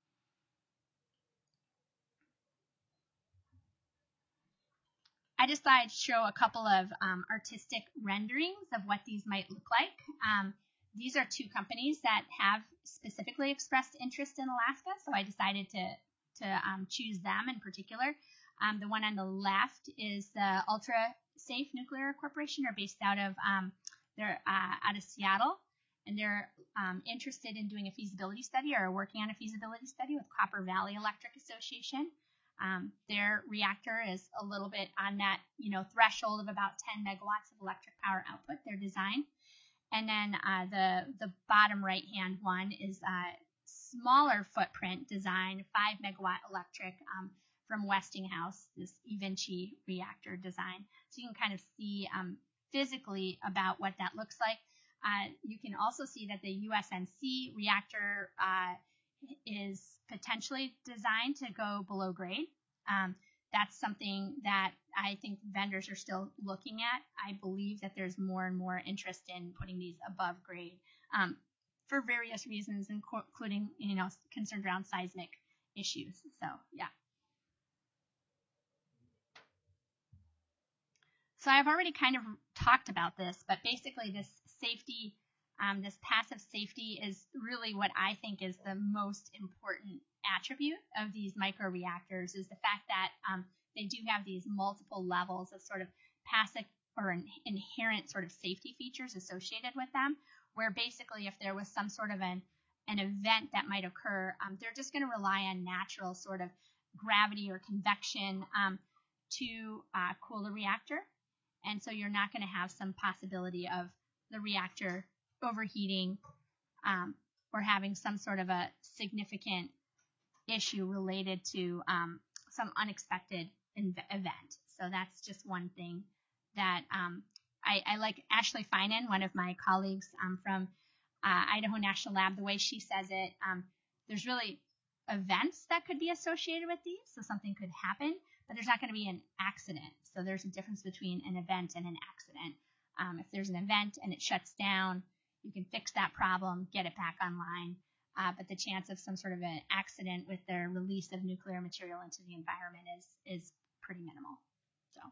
I just thought I'd show a couple of artistic renderings of what these might look like. These are two companies that have specifically expressed interest in Alaska, so I decided to choose them in particular. The one on the left is the Ultra Safe Nuclear Corporation. They're based out of Seattle, and they're interested in doing a feasibility study or working on a feasibility study with Copper Valley Electric Association. Their reactor is a little bit on that, threshold of about 10 megawatts of electric power output, their design. And then the bottom right-hand one is a smaller footprint design, 5 megawatt electric from Westinghouse, this eVinci reactor design. So you can kind of see physically about what that looks like. You can also see that the USNC reactor is potentially designed to go below grade. That's something that I think vendors are still looking at. I believe that there's more and more interest in putting these above grade for various reasons, including, concerns around seismic issues. So, yeah. So I've already kind of talked about this, but basically this safety, this passive safety is really what I think is the most important attribute of these microreactors is the fact that they do have these multiple levels of sort of passive or inherent sort of safety features associated with them, where basically if there was some sort of an event that might occur, they're just going to rely on natural sort of gravity or convection to cool the reactor. And so you're not going to have some possibility of the reactor overheating or having some sort of a significant issue related to some unexpected event. So that's just one thing that I like. Ashley Finan, one of my colleagues from Idaho National Lab, the way she says it, there's really events that could be associated with these. So something could happen, but there's not going to be an accident. So there's a difference between an event and an accident. If there's an event and it shuts down, you can fix that problem, get it back online. But the chance of some sort of an accident with the release of nuclear material into the environment is pretty minimal. So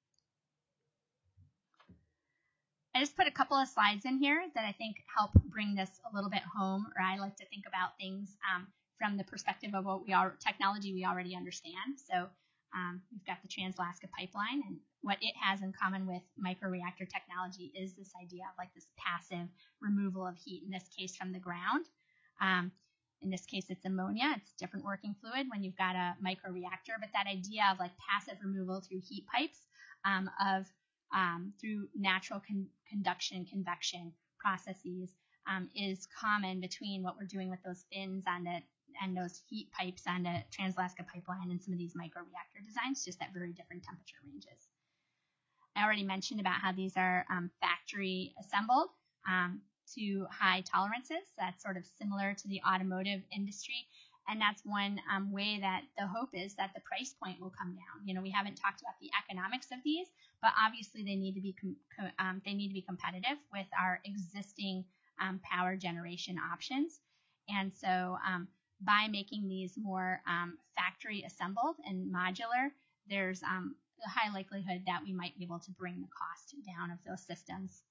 I just put a couple of slides in here that I think help bring this a little bit home, or I like to think about things from the perspective of what technology we already understand. So we've got the Trans-Alaska Pipeline, and what it has in common with microreactor technology is this idea of like this passive removal of heat, in this case from the ground. In this case, it's ammonia. It's different working fluid when you've got a microreactor, but that idea of like passive removal through heat pipes through natural conduction and convection processes is common between what we're doing with those fins and those heat pipes on the Trans-Alaska Pipeline and some of these microreactor designs, just at very different temperature ranges. I already mentioned about how these are factory assembled to high tolerances. That's sort of similar to the automotive industry. And that's one way that the hope is that the price point will come down. You know, we haven't talked about the economics of these, but obviously they need to be competitive with our existing power generation options. And so by making these more factory assembled and modular, there's a high likelihood that we might be able to bring the cost down of those systems.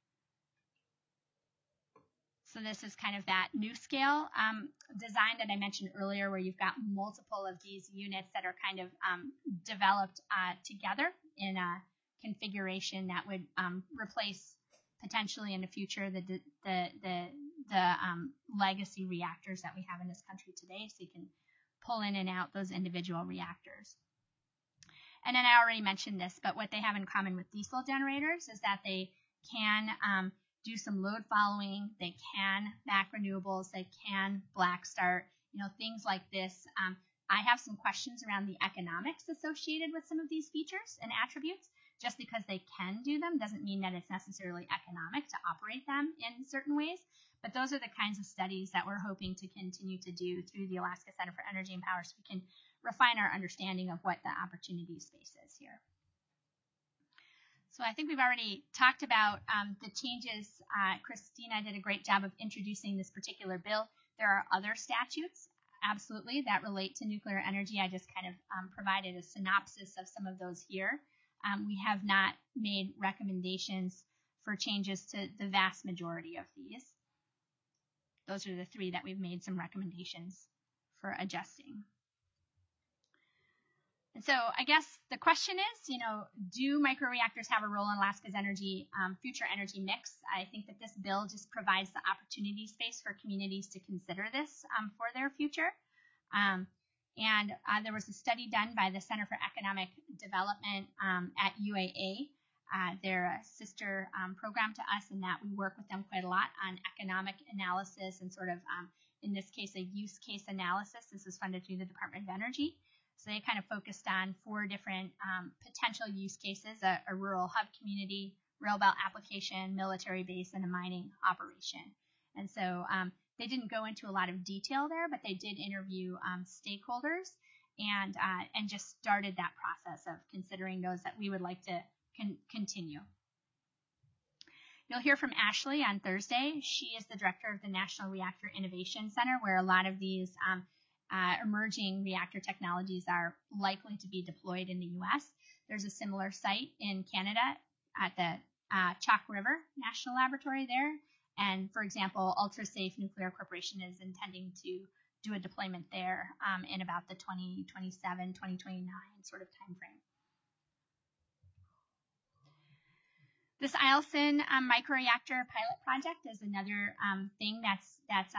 So this is kind of that NuScale design that I mentioned earlier, where you've got multiple of these units that are kind of developed together in a configuration that would replace potentially in the future the legacy reactors that we have in this country today, so you can pull in and out those individual reactors. And then I already mentioned this, but what they have in common with diesel generators is that they can do some load following, they can back renewables, they can black start, you know, things like this. I have some questions around the economics associated with some of these features and attributes. Just because they can do them doesn't mean that it's necessarily economic to operate them in certain ways. But those are the kinds of studies that we're hoping to continue to do through the Alaska Center for Energy and Power, so we can refine our understanding of what the opportunity space is here. So I think we've already talked about the changes. Christina did a great job of introducing this particular bill. There are other statutes, absolutely, that relate to nuclear energy. I just kind of provided a synopsis of some of those here. We have not made recommendations for changes to the vast majority of these. Those are the three that we've made some recommendations for adjusting. And so I guess the question is, you know, do microreactors have a role in Alaska's energy, future energy mix? I think that this bill just provides the opportunity space for communities to consider this for their future. There was a study done by the Center for Economic Development at UAA. They're a sister program to us in that we work with them quite a lot on economic analysis and sort of, in this case, a use case analysis. This is funded through the Department of Energy. So they kind of focused on 4 different potential use cases: a rural hub community, rail belt application, military base, and a mining operation. And so they didn't go into a lot of detail there, but they did interview stakeholders and just started that process of considering those that we would like to continue. You'll hear from Ashley on Thursday. She is the director of the National Reactor Innovation Center, where a lot of these emerging reactor technologies are likely to be deployed in the U.S. There's a similar site in Canada at the Chalk River National Laboratory there. And for example, Ultrasafe Nuclear Corporation is intending to do a deployment there in about the 2027, 2029 sort of time frame. This Eielson microreactor pilot project is another thing that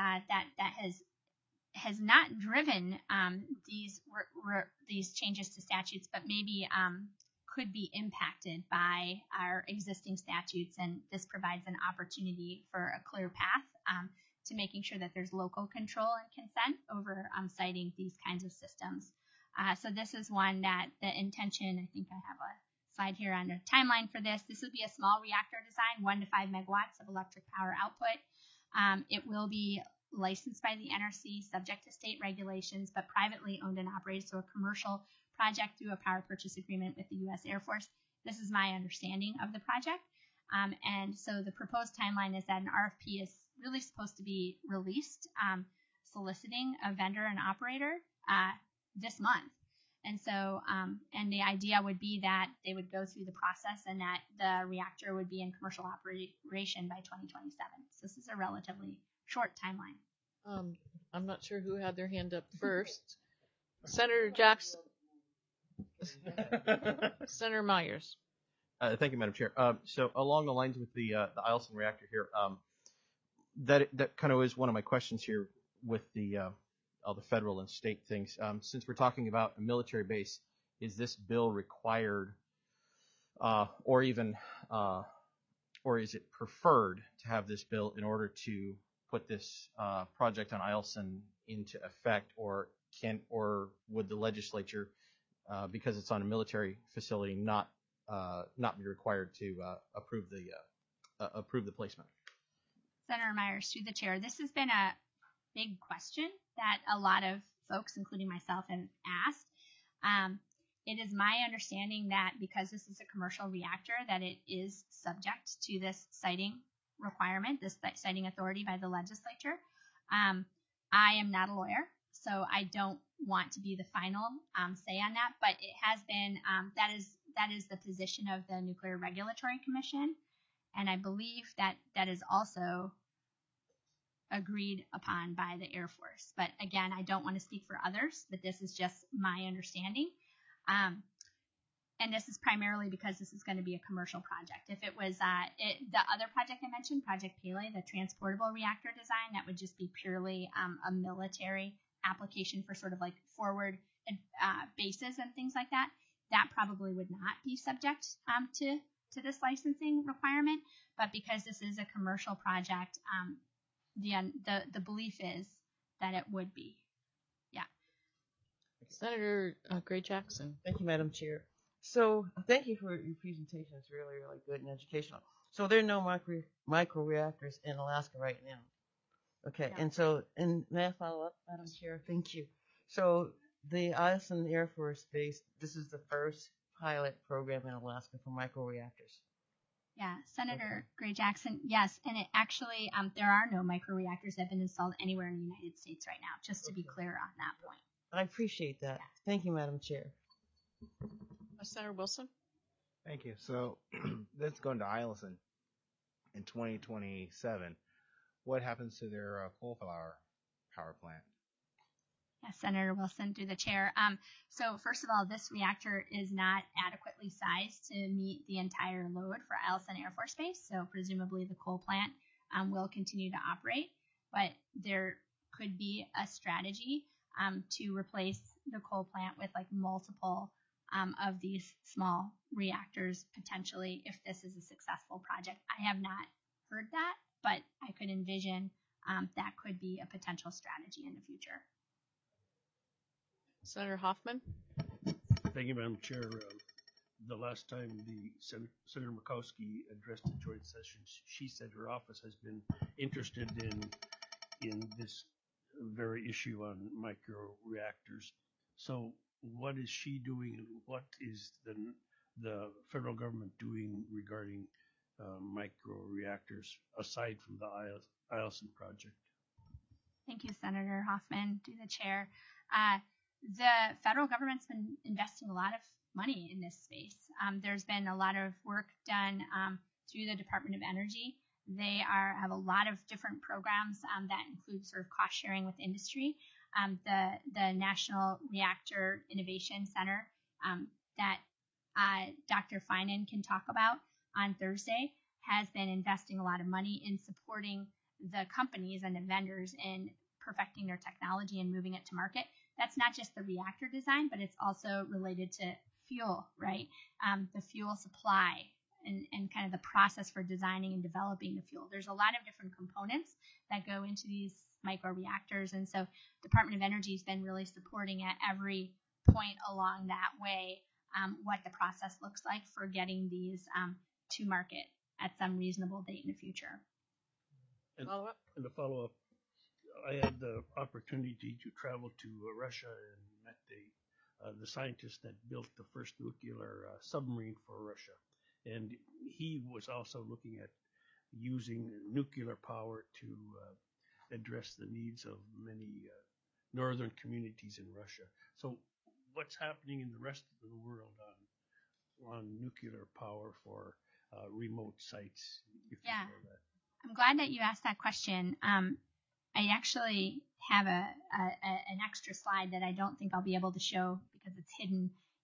has not driven these changes to statutes, but maybe could be impacted by our existing statutes, and this provides an opportunity for a clear path to making sure that there's local control and consent over siting these kinds of systems. So this is one that the intention, I think I have a slide here on the timeline for this. This would be a small reactor design, 1 to 5 megawatts of electric power output. It will be licensed by the NRC, subject to state regulations, but privately owned and operated, so a commercial project through a power purchase agreement with the U.S. Air Force. This is my understanding of the project. And so the proposed timeline is that an RFP is really supposed to be released, soliciting a vendor and operator this month. And so, and the idea would be that they would go through the process and that the reactor would be in commercial operation by 2027. So this is a relatively short timeline. I'm not sure who had their hand up first. Senator Jackson. Senator Myers. Thank you, Madam Chair. So along the lines with the Eielson reactor here, that kind of is one of my questions here with all the federal and state things. Since we're talking about a military base, is this bill required, or is it preferred to have this bill in order to put this project on Eielson into effect, or would the legislature, because it's on a military facility, not be required to approve the placement? Senator Myers, through the chair, this has been a big question that a lot of folks, including myself, have asked. It is my understanding that because this is a commercial reactor, that it is subject to this siting requirement, this siting authority by the legislature. I am not a lawyer, so I don't want to be the final say on that, but it has been, that is the position of the Nuclear Regulatory Commission, and I believe that is also agreed upon by the Air Force. But again, I don't want to speak for others, but this is just my understanding. And this is primarily because this is going to be a commercial project. If it was the other project I mentioned, Project Pele, the transportable reactor design, that would just be purely a military application for sort of like forward bases and things like that. That probably would not be subject to this licensing requirement. But because this is a commercial project, the belief is that it would be. Yeah. Senator Gray Jackson. Thank you, Madam Chair. So thank you for your presentation. It's really, really good and educational. So there are no micro reactors in Alaska right now. Okay, Yeah. And may I follow up, Madam Chair? Thank you. So the Eielson Air Force Base, this is the first pilot program in Alaska for micro reactors. Yeah, Senator Gray Jackson, yes, and it actually, there are no microreactors that have been installed anywhere in the United States right now, just to be clear on that point. I appreciate that. Thank you, Madam Chair. Senator Wilson. Thank you. So let's go into Eielson in 2027. What happens to their coal-fired power plant? Yes, Senator Wilson, through the chair. So first of all, this reactor is not adequately sized to meet the entire load for Eielson Air Force Base. So presumably the coal plant will continue to operate, but there could be a strategy to replace the coal plant with like multiple of these small reactors potentially if this is a successful project. I have not heard that, but I could envision that could be a potential strategy in the future. Senator Hoffman. Thank you, Madam Chair. The last time Senator Murkowski addressed the joint session, she said her office has been interested in this very issue on micro reactors. So what is she doing, and what is the federal government doing regarding micro reactors aside from the Eielson project? Thank you, Senator Hoffman, to the chair. The federal government's been investing a lot of money in this space. There's been a lot of work done through the Department of Energy. They have a lot of different programs that include sort of cost sharing with industry. The National Reactor Innovation Center that Dr. Finan can talk about on Thursday has been investing a lot of money in supporting the companies and the vendors in perfecting their technology and moving it to market. That's not just the reactor design, but it's also related to fuel, right? The fuel supply and kind of the process for designing and developing the fuel. There's a lot of different components that go into these micro reactors. And so Department of Energy has been really supporting at every point along that way what the process looks like for getting these to market at some reasonable date in the future. And to follow up, I had the opportunity to travel to Russia and met the scientist that built the first nuclear submarine for Russia. And he was also looking at using nuclear power to address the needs of many northern communities in Russia. So what's happening in the rest of the world on nuclear power for remote sites? If Yeah, you know that. I'm glad that you asked that question. I actually have an extra slide that I don't think I'll be able to show because it's hidden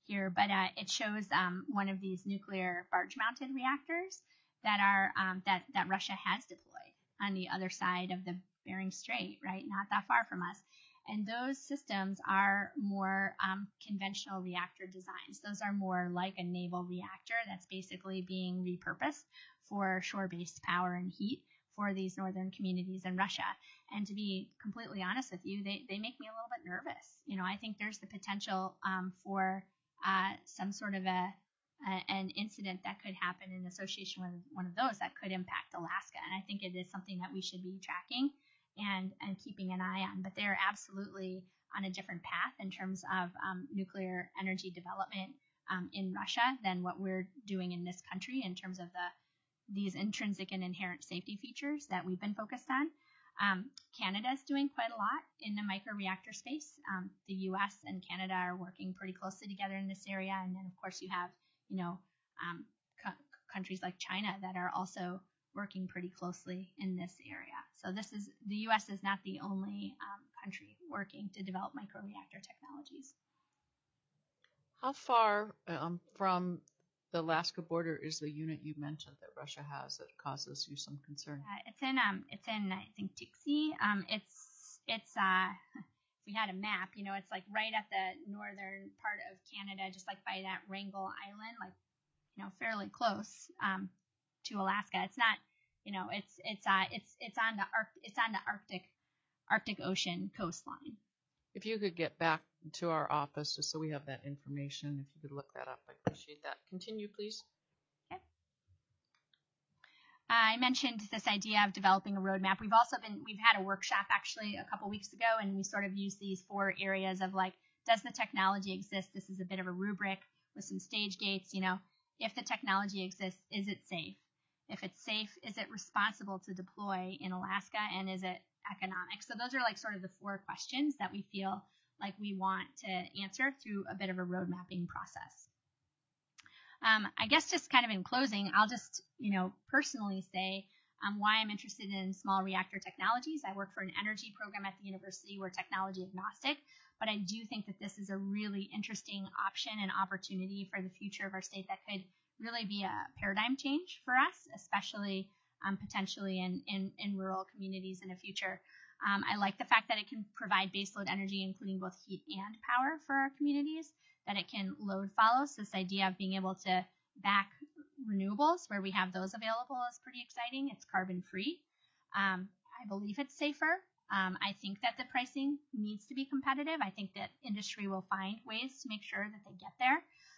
here, but it shows one of these nuclear barge-mounted reactors that are that Russia has deployed on the other side of the Bering Strait, right, not that far from us. And those systems are more conventional reactor designs. Those are more like a naval reactor that's basically being repurposed for shore-based power and heat for these northern communities in Russia. And to be completely honest with you, they make me a little bit nervous. You know, I think there's the potential for some sort of an incident that could happen in association with one of those that could impact Alaska. And I think it is something that we should be tracking and keeping an eye on. But they're absolutely on a different path in terms of nuclear energy development in Russia than what we're doing in this country in terms of these intrinsic and inherent safety features that we've been focused on. Canada is doing quite a lot in the microreactor space. The U.S. and Canada are working pretty closely together in this area. And then, of course, you have, countries like China that are also working pretty closely in this area. So the U.S. is not the only country working to develop microreactor technologies. How far from the Alaska border is the unit you mentioned that Russia has that causes you some concern? It's in I think Tiksi. It's if we had a map, it's like right at the northern part of Canada, just like by that Wrangel Island, like fairly close to Alaska. It's not, it's on the Arctic Ocean coastline. If you could get back to our office just so we have that information, if you could look that up, I appreciate that. Continue, please. Okay. I mentioned this idea of developing a roadmap. We've had a workshop actually a couple weeks ago, and we sort of used these 4 areas of like, does the technology exist? This is a bit of a rubric with some stage gates, If the technology exists, is it safe? If it's safe, is it responsible to deploy in Alaska, and is it economic? So those are like sort of the 4 questions that we feel like we want to answer through a bit of a road mapping process. I guess just kind of in closing, I'll just, personally say why I'm interested in small reactor technologies. I work for an energy program at the university. We're technology agnostic, but I do think that this is a really interesting option and opportunity for the future of our state that could really be a paradigm change for us, especially potentially in rural communities in the future. I like the fact that it can provide baseload energy, including both heat and power for our communities, that it can load follow. So this idea of being able to back renewables where we have those available is pretty exciting. It's carbon free. I believe it's safer. I think that the pricing needs to be competitive. I think that industry will find ways to make sure that they get there.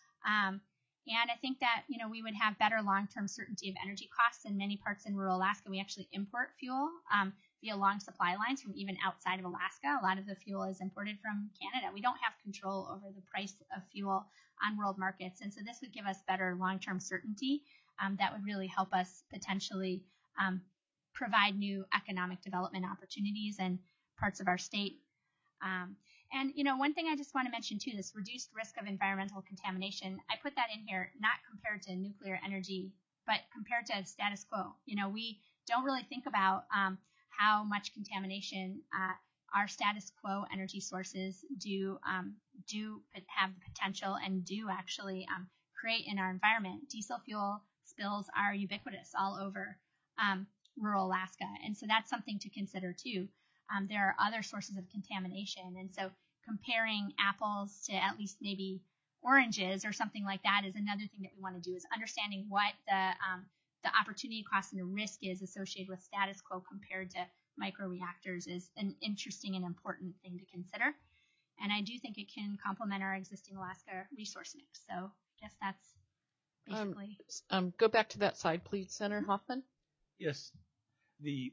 And I think that, we would have better long-term certainty of energy costs. In many parts in rural Alaska, we actually import fuel via long supply lines from even outside of Alaska. A lot of the fuel is imported from Canada. We don't have control over the price of fuel on world markets. And so this would give us better long-term certainty that would really help us potentially provide new economic development opportunities in parts of our state. And, one thing I just want to mention, too, this reduced risk of environmental contamination, I put that in here not compared to nuclear energy, but compared to status quo. We don't really think about how much contamination our status quo energy sources do have the potential and do actually create in our environment. Diesel fuel spills are ubiquitous all over rural Alaska, and so that's something to consider, too. There are other sources of contamination, and so comparing apples to at least maybe oranges or something like that is another thing that we want to do, is understanding what the opportunity cost and the risk is associated with status quo compared to microreactors is an interesting and important thing to consider. And I do think it can complement our existing Alaska resource mix. So I guess that's basically. Go back to that slide, please, Senator Hoffman. Yes, the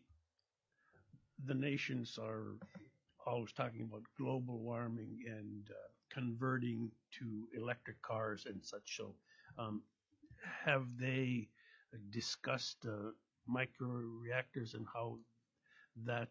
nations are always talking about global warming and converting to electric cars and such. So have they discussed microreactors and how that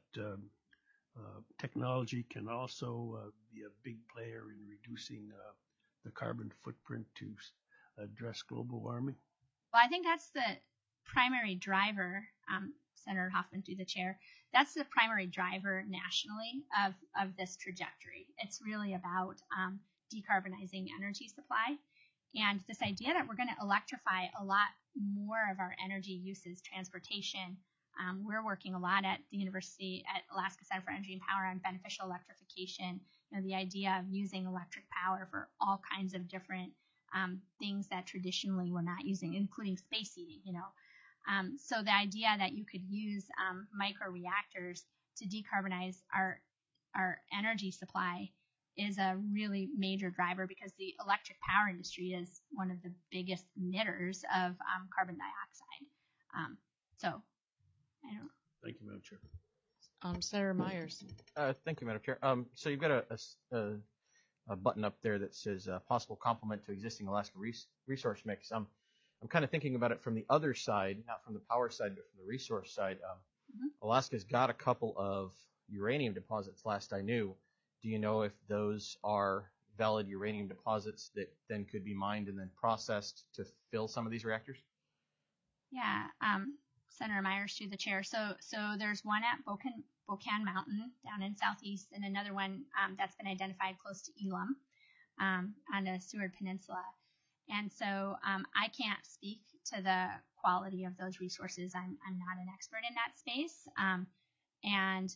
technology can also be a big player in reducing the carbon footprint to address global warming? Well, I think that's the primary driver, Senator Hoffman through the chair, that's the primary driver nationally of this trajectory. It's really about decarbonizing energy supply. And this idea that we're going to electrify a lot more of our energy uses, transportation. We're working a lot at the University at Alaska Center for Energy and Power on beneficial electrification. The idea of using electric power for all kinds of different things that traditionally we're not using, including space heating. So the idea that you could use microreactors to decarbonize our energy supply is a really major driver, because the electric power industry is one of the biggest emitters of carbon dioxide. So, I don't know. Thank you, Madam Chair. Senator Myers. Thank you, Madam Chair. So you've got a button up there that says possible complement to existing Alaska resource mix. I'm kind of thinking about it from the other side, not from the power side, but from the resource side. Alaska's got a couple of uranium deposits, last I knew. Do you know if those are valid uranium deposits that then could be mined and then processed to fill some of these reactors? Yeah, Senator Myers, through the chair. So there's one at Bocan Mountain down in southeast, and another one that's been identified close to Elam on the Seward Peninsula. And so I can't speak to the quality of those resources. I'm not an expert in that space, and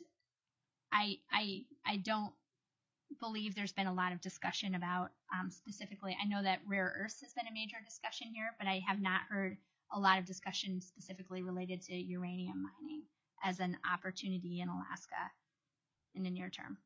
I don't believe there's been a lot of discussion about specifically. I know that rare earths has been a major discussion here, but I have not heard a lot of discussion specifically related to uranium mining as an opportunity in Alaska in the near term.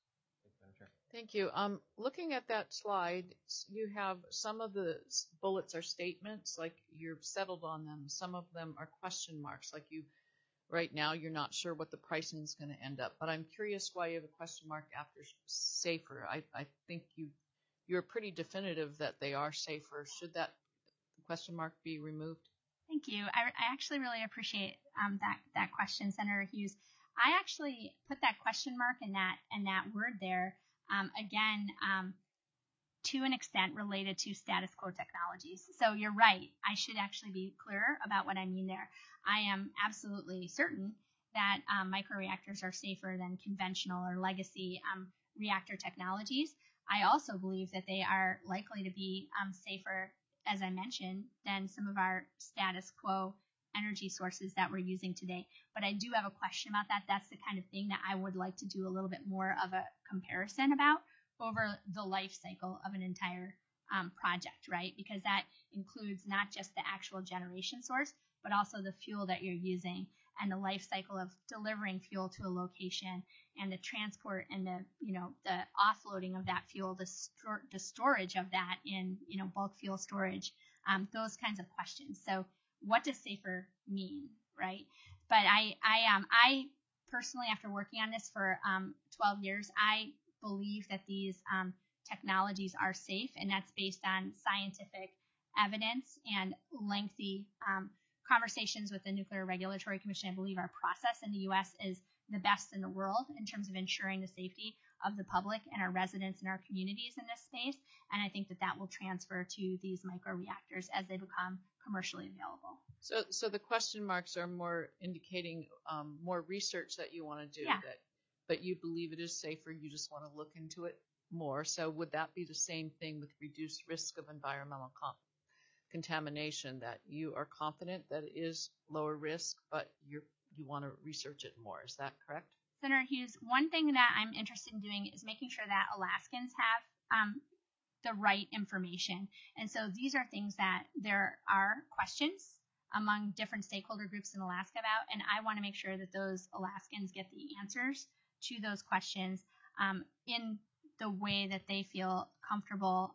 Thank you. Looking at that slide, you have some of the bullets are statements, like you're settled on them. Some of them are question marks, like right now you're not sure what the pricing is going to end up. But I'm curious why you have a question mark after safer. I think you're pretty definitive that they are safer. Should that question mark be removed? Thank you. I actually really appreciate that question, Senator Hughes. I actually put that question mark and that word there again to an extent related to status quo technologies. So you're right. I should actually be clearer about what I mean there. I am absolutely certain that microreactors are safer than conventional or legacy reactor technologies. I also believe that they are likely to be safer, as I mentioned, than some of our status quo energy sources that we're using today. But I do have a question about that. That's the kind of thing that I would like to do a little bit more of a comparison about over the life cycle of an entire project, right? Because that includes not just the actual generation source, but also the fuel that you're using and the life cycle of delivering fuel to a location and the transport and the offloading of that fuel, the storage of that in, bulk fuel storage, those kinds of questions. So what does safer mean, right? But I personally, after working on this for 12 years, I believe that these technologies are safe, and that's based on scientific evidence and lengthy conversations with the Nuclear Regulatory Commission. I believe our process in the U.S. is the best in the world in terms of ensuring the safety of the public and our residents and our communities in this space. And I think that will transfer to these microreactors as they become commercially available. So the question marks are more indicating more research that you want to do, Yeah. But you believe it is safer. You just want to look into it more. So would that be the same thing with reduced risk of environmental contamination, that you are confident that it is lower risk, but you want to research it more? Is that correct? Senator Hughes, one thing that I'm interested in doing is making sure that Alaskans have the right information. And so these are things that there are questions among different stakeholder groups in Alaska about, and I want to make sure that those Alaskans get the answers to those questions in the way that they feel comfortable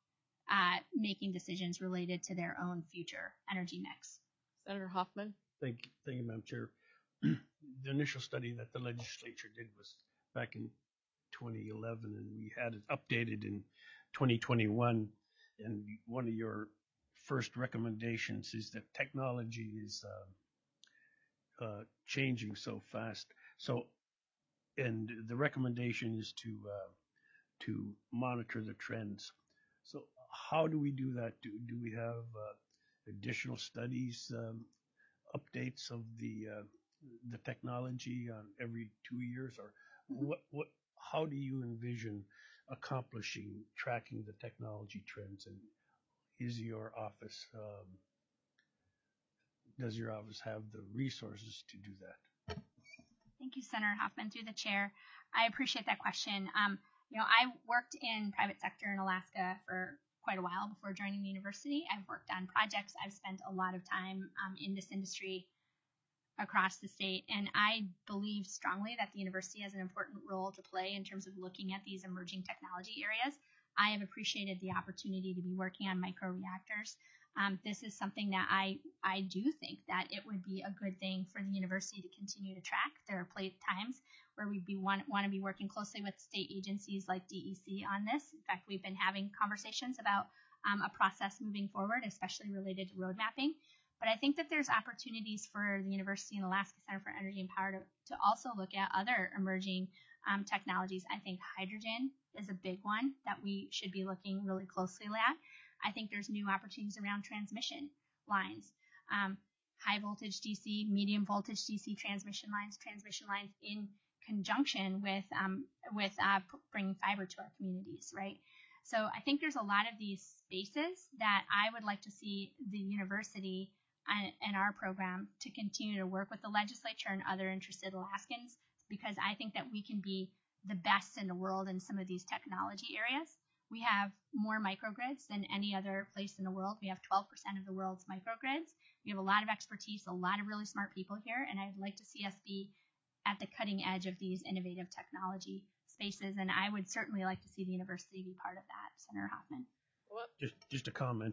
making decisions related to their own future energy mix. Senator Hoffman? Thank you, Madam Chair. The initial study that the legislature did was back in 2011, and we had it updated in 2021. And one of your first recommendations is that technology is changing so fast. So, and the recommendation is to monitor the trends. So, how do we do that? Do we have additional studies, updates of the technology on every 2 years, or what? How do you envision accomplishing tracking the technology trends, and is your office does your office have the resources to do that? Thank you, Senator Hoffman, through the chair. I appreciate that question. I worked in private sector in Alaska for quite a while before joining the university. I've worked on projects. I've spent a lot of time in this industry across the state, and I believe strongly that the university has an important role to play in terms of looking at these emerging technology areas. I have appreciated the opportunity to be working on microreactors. This is something that I do think that it would be a good thing for the university to continue to track. There are times where we want to be working closely with state agencies like DEC on this. In fact, we've been having conversations about a process moving forward, especially related to road mapping. But I think that there's opportunities for the University and Alaska Center for Energy and Power to also look at other emerging technologies. I think hydrogen is a big one that we should be looking really closely at. I think there's new opportunities around transmission lines, high voltage DC, medium voltage DC transmission lines in conjunction with bringing fiber to our communities, right? So I think there's a lot of these spaces that I would like to see the university and our program to continue to work with the legislature and other interested Alaskans, because I think that we can be the best in the world in some of these technology areas. We have more microgrids than any other place in the world. We have 12% of the world's microgrids. We have a lot of expertise, a lot of really smart people here, and I'd like to see us be at the cutting edge of these innovative technology spaces, and I would certainly like to see the university be part of that, Senator Hoffman. Just a comment.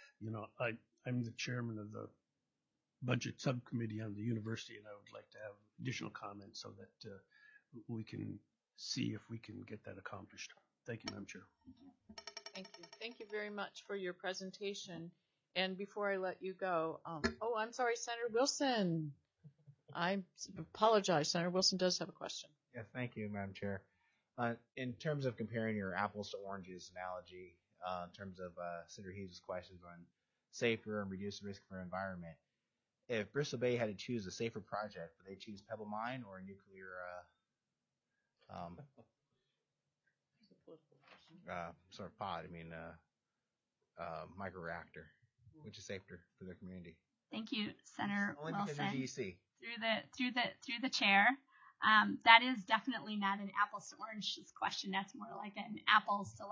I'm the chairman of the budget subcommittee on the university, and I would like to have additional comments so that we can see if we can get that accomplished. Thank you, Madam Chair. Thank you. Thank you very much for your presentation. And before I let you go, I'm sorry, Senator Wilson. I apologize. Senator Wilson does have a question. Yes, thank you, Madam Chair. In terms of comparing your apples to oranges analogy, in terms of Senator Hughes' questions on safer and reduce risk for environment, if Bristol Bay had to choose a safer project, would they choose Pebble Mine or a nuclear sort of pod? Microreactor, which is safer for their community. Thank you, Senator Only Wilson. because you're DEC. Through the chair. That is definitely not an apples to oranges question. That's more like an apples to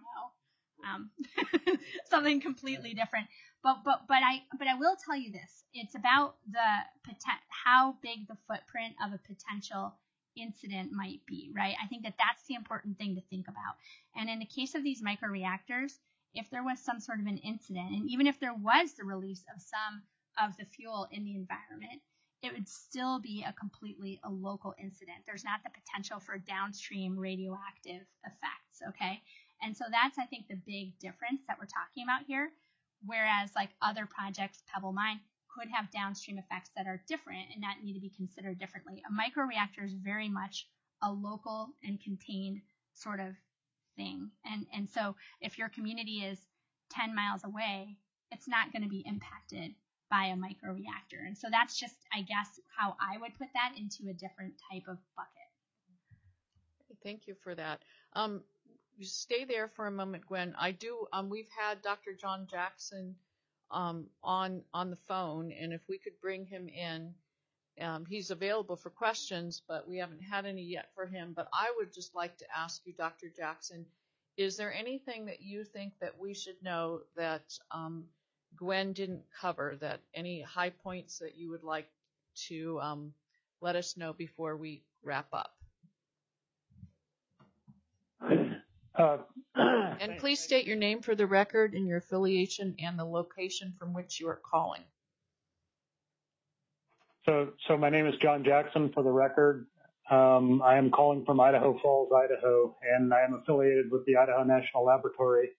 something completely different. But I will tell you this. It's about how big the footprint of a potential incident might be, right? I think that that's the important thing to think about. And in the case of these microreactors, if there was some sort of an incident, and even if there was the release of some of the fuel in the environment, it would still be a local incident. There's not the potential for downstream radioactive effects, okay? And so that's, I think, the big difference that we're talking about here. Whereas like other projects, Pebble Mine, could have downstream effects that are different and that need to be considered differently. A microreactor is very much a local and contained sort of thing. And so if your community is 10 miles away, it's not going to be impacted by a microreactor. And so that's just, I guess, how I would put that into a different type of bucket. Thank you for that. You stay there for a moment, Gwen. We've had Dr. John Jackson on the phone, and if we could bring him in, he's available for questions, but we haven't had any yet for him. But I would just like to ask you, Dr. Jackson, is there anything that you think that we should know that Gwen didn't cover, that any high points that you would like to let us know before we wrap up? And please state your name for the record and your affiliation and the location from which you are calling. So my name is John Jackson, for the record. I am calling from Idaho Falls, Idaho, and I am affiliated with the Idaho National Laboratory.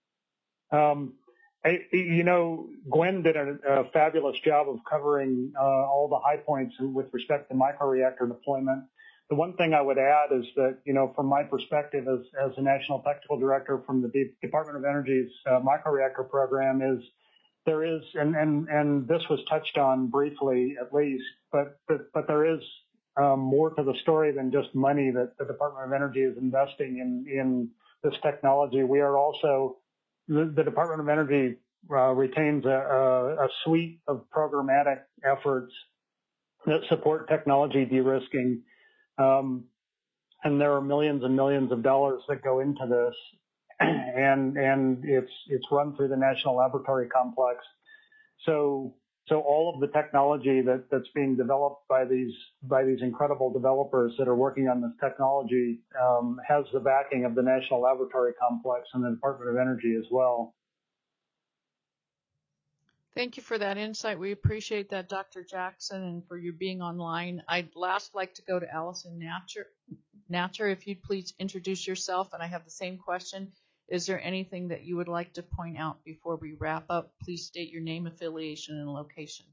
Gwen did a fabulous job of covering all the high points with respect to microreactor deployment. The one thing I would add is that, from my perspective as a national technical director from the Department of Energy's microreactor program, is there is, and this was touched on briefly at least, but there is more to the story than just money that the Department of Energy is investing in this technology, we are also, the Department of Energy retains a suite of programmatic efforts that support technology de-risking. And there are millions and millions of dollars that go into this. And it's run through the National Laboratory Complex. So all of the technology that's being developed by these incredible developers that are working on this technology has the backing of the National Laboratory Complex and the Department of Energy as well. Thank you for that insight. We appreciate that, Dr. Jackson, and for you being online. I'd last like to go to Allison Natcher. If you'd please introduce yourself, and I have the same question. Is there anything that you would like to point out before we wrap up? Please state your name, affiliation, and location.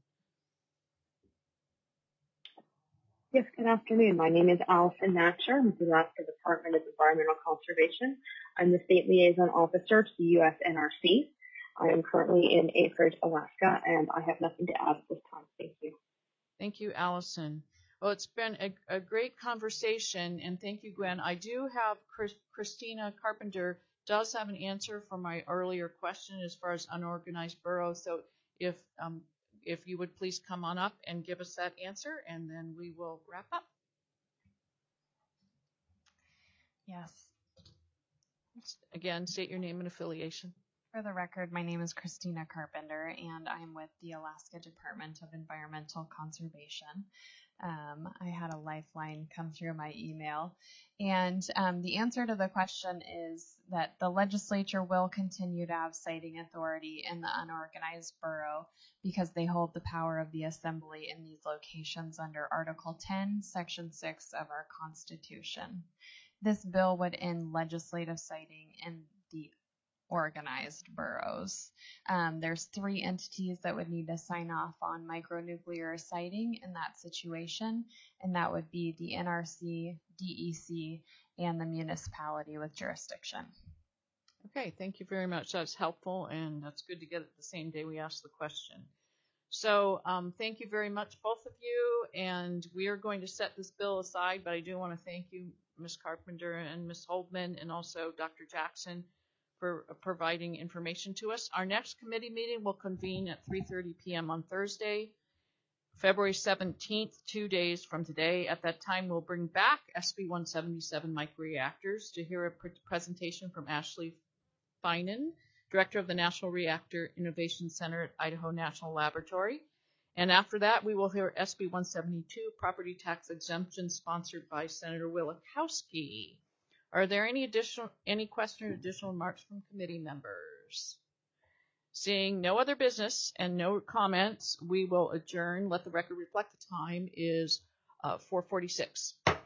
Yes, good afternoon. My name is Allison Natcher. I'm with the Alaska Department of Environmental Conservation. I'm the State Liaison Officer to the U.S. NRC. I am currently in Anchorage, Alaska, and I have nothing to add at this time. Thank you. Thank you, Allison. Well, it's been a great conversation, and thank you, Gwen. I do have Christina Carpenter does have an answer for my earlier question as far as unorganized boroughs. So if you would please come on up and give us that answer, and then we will wrap up. Yes. Again, state your name and affiliation. For the record, my name is Christina Carpenter, and I'm with the Alaska Department of Environmental Conservation. I had a lifeline come through my email, and the answer to the question is that the legislature will continue to have siting authority in the unorganized borough because they hold the power of the assembly in these locations under Article 10, Section 6 of our Constitution. This bill would end legislative siting in the organized boroughs. There's 3 entities that would need to sign off on micronuclear siting in that situation, and that would be the NRC, DEC, and the municipality with jurisdiction. Okay, thank you very much. That's helpful, and that's good to get it the same day we ask the question. So thank you very much, both of you, and we are going to set this bill aside, but I do want to thank you, Ms. Carpenter and Ms. Holdman, and also Dr. Jackson, for providing information to us. Our next committee meeting will convene at 3:30 p.m. on Thursday, February 17th, 2 days from today. At that time, we'll bring back SB 177 microreactors to hear a presentation from Ashley Finan, Director of the National Reactor Innovation Center at Idaho National Laboratory. And after that, we will hear SB 172, property tax exemption, sponsored by Senator Wielechowski. Are there any question or additional remarks from committee members? Seeing no other business and no comments, we will adjourn. Let the record reflect the time is 4:46.